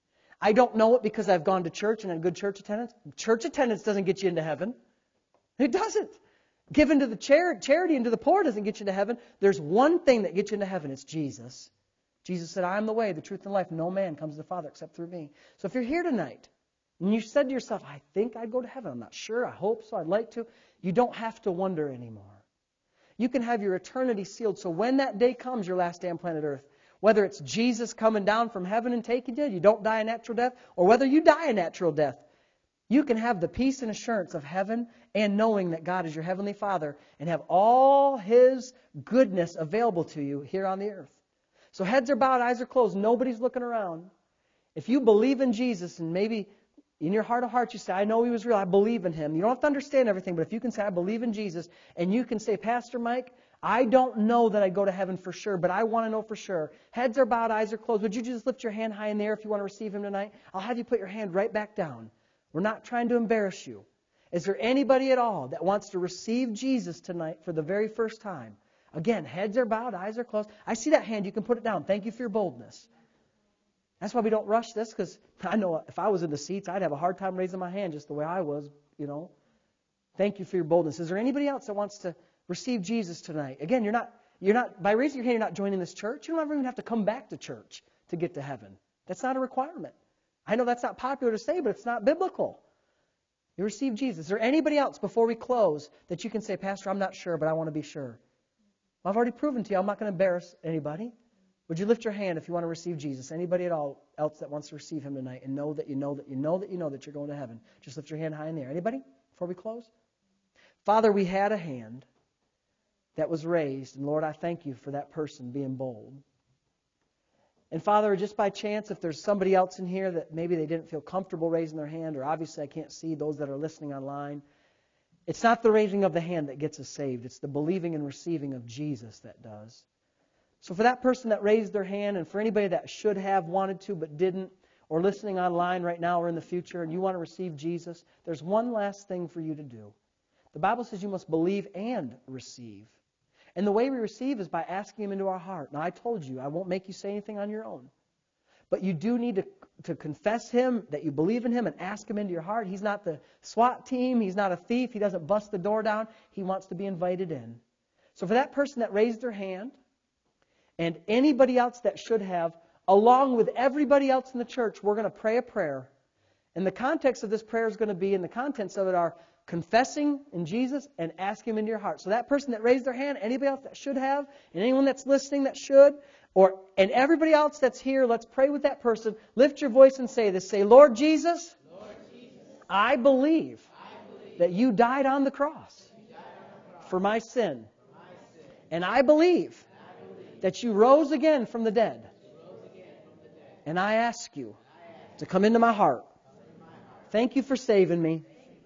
I don't know it because I've gone to church and had good church attendance. Church attendance doesn't get you into heaven. It doesn't. Given to the char- charity and to the poor doesn't get you into heaven. There's one thing that gets you into heaven. It's Jesus. Jesus said, I am the way, the truth, and life. No man comes to the Father except through me. So if you're here tonight and you said to yourself, I think I'd go to heaven. I'm not sure. I hope so. I'd like to. You don't have to wonder anymore. You can have your eternity sealed. So when that day comes, your last day on planet Earth, whether it's Jesus coming down from heaven and taking you, you don't die a natural death, or whether you die a natural death, you can have the peace and assurance of heaven and knowing that God is your Heavenly Father and have all His goodness available to you here on the earth. So heads are bowed, eyes are closed, nobody's looking around. If you believe in Jesus and maybe in your heart of hearts you say, I know He was real, I believe in Him. You don't have to understand everything, but if you can say, I believe in Jesus, and you can say, Pastor Mike, I don't know that I go to heaven for sure, but I want to know for sure. Heads are bowed, eyes are closed. Would you just lift your hand high in the air if you want to receive Him tonight? I'll have you put your hand right back down. We're not trying to embarrass you. Is there anybody at all that wants to receive Jesus tonight for the very first time? Again, heads are bowed, eyes are closed. I see that hand. You can put it down. Thank you for your boldness. That's why we don't rush this, because I know if I was in the seats, I'd have a hard time raising my hand just the way I was, you know. Thank you for your boldness. Is there anybody else that wants to receive Jesus tonight? Again, you're not, you're not, by raising your hand, you're not joining this church. You don't even have to come back to church to get to heaven. That's not a requirement. I know that's not popular to say, but it's not biblical. You receive Jesus. Is there anybody else before we close that you can say, Pastor, I'm not sure, but I want to be sure? Well, I've already proven to you I'm not going to embarrass anybody. Would you lift your hand if you want to receive Jesus? Anybody at all else that wants to receive Him tonight and know that you know that you know that you know that you're going to heaven? Just lift your hand high in the air. Anybody before we close? Father, we had a hand that was raised, and Lord, I thank you for that person being bold. And Father, just by chance, if there's somebody else in here that maybe they didn't feel comfortable raising their hand, or obviously I can't see those that are listening online, it's not the raising of the hand that gets us saved. It's the believing and receiving of Jesus that does. So for that person that raised their hand, and for anybody that should have wanted to but didn't, or listening online right now or in the future, and you want to receive Jesus, there's one last thing for you to do. The Bible says you must believe and receive. And the way we receive is by asking Him into our heart. Now, I told you, I won't make you say anything on your own. But you do need to, to confess Him, that you believe in Him, and ask Him into your heart. He's not the SWAT team. He's not a thief. He doesn't bust the door down. He wants to be invited in. So for that person that raised their hand, and anybody else that should have, along with everybody else in the church, we're going to pray a prayer. And the context of this prayer is going to be, and the contents of it are, confessing in Jesus and asking Him into your heart. So that person that raised their hand, anybody else that should have, and anyone that's listening that should, or and everybody else that's here, let's pray with that person. Lift your voice and say this. Say, Lord Jesus, Lord Jesus, I believe, I believe that You died on the cross, on the cross for my sin. For my sin. And I believe, and I believe that You rose again from the dead. From the dead. And I ask You I ask to come into my heart. Into my heart. Thank You for saving me.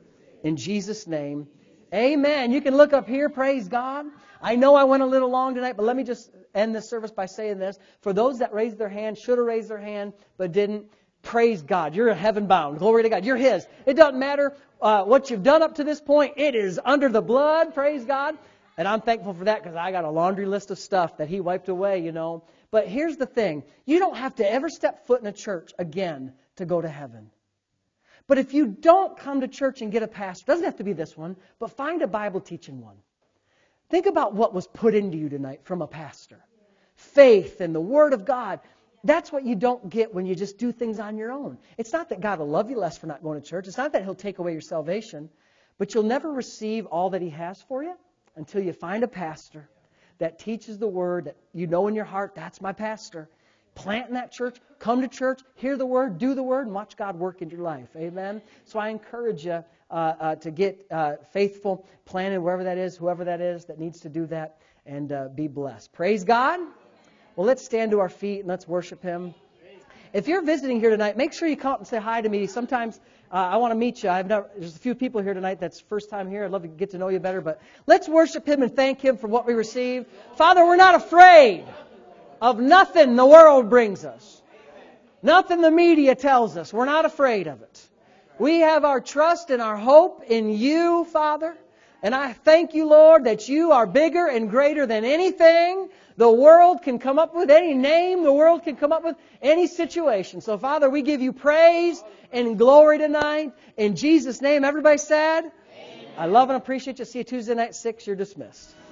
In Jesus' name, amen. You can look up here. Praise God. I know I went a little long tonight, but let me just end this service by saying this. For those that raised their hand, should have raised their hand, but didn't, praise God. You're heaven bound. Glory to God. You're His. It doesn't matter uh, what you've done up to this point. It is under the blood. Praise God. And I'm thankful for that because I got a laundry list of stuff that He wiped away, you know. But here's the thing. You don't have to ever step foot in a church again to go to heaven. But if you don't come to church and get a pastor, doesn't have to be this one, but find a Bible teaching one. Think about what was put into you tonight from a pastor. Faith and the Word of God. That's what you don't get when you just do things on your own. It's not that God will love you less for not going to church. It's not that He'll take away your salvation. But you'll never receive all that He has for you until you find a pastor that teaches the Word, that you know in your heart, that's my pastor. Plant in that church, come to church, hear the Word, do the Word, and watch God work in your life. Amen? So I encourage you uh, uh, to get uh, faithful, planted wherever that is, whoever that is that needs to do that, and uh, be blessed. Praise God. Well, let's stand to our feet and let's worship Him. If you're visiting here tonight, make sure you come up and say hi to me. Sometimes uh, I want to meet you. I've never, there's a few people here tonight that's first time here. I'd love to get to know you better, but let's worship Him and thank Him for what we received. Father, we're not afraid of nothing the world brings us. Nothing the media tells us. We're not afraid of it. We have our trust and our hope in You, Father. And I thank you, Lord, that you are bigger and greater than anything the world can come up with, any name the world can come up with, any situation. So, Father, we give you praise and glory tonight. In Jesus' name, everybody said, amen. I love and appreciate you. See you Tuesday night, six. You're dismissed.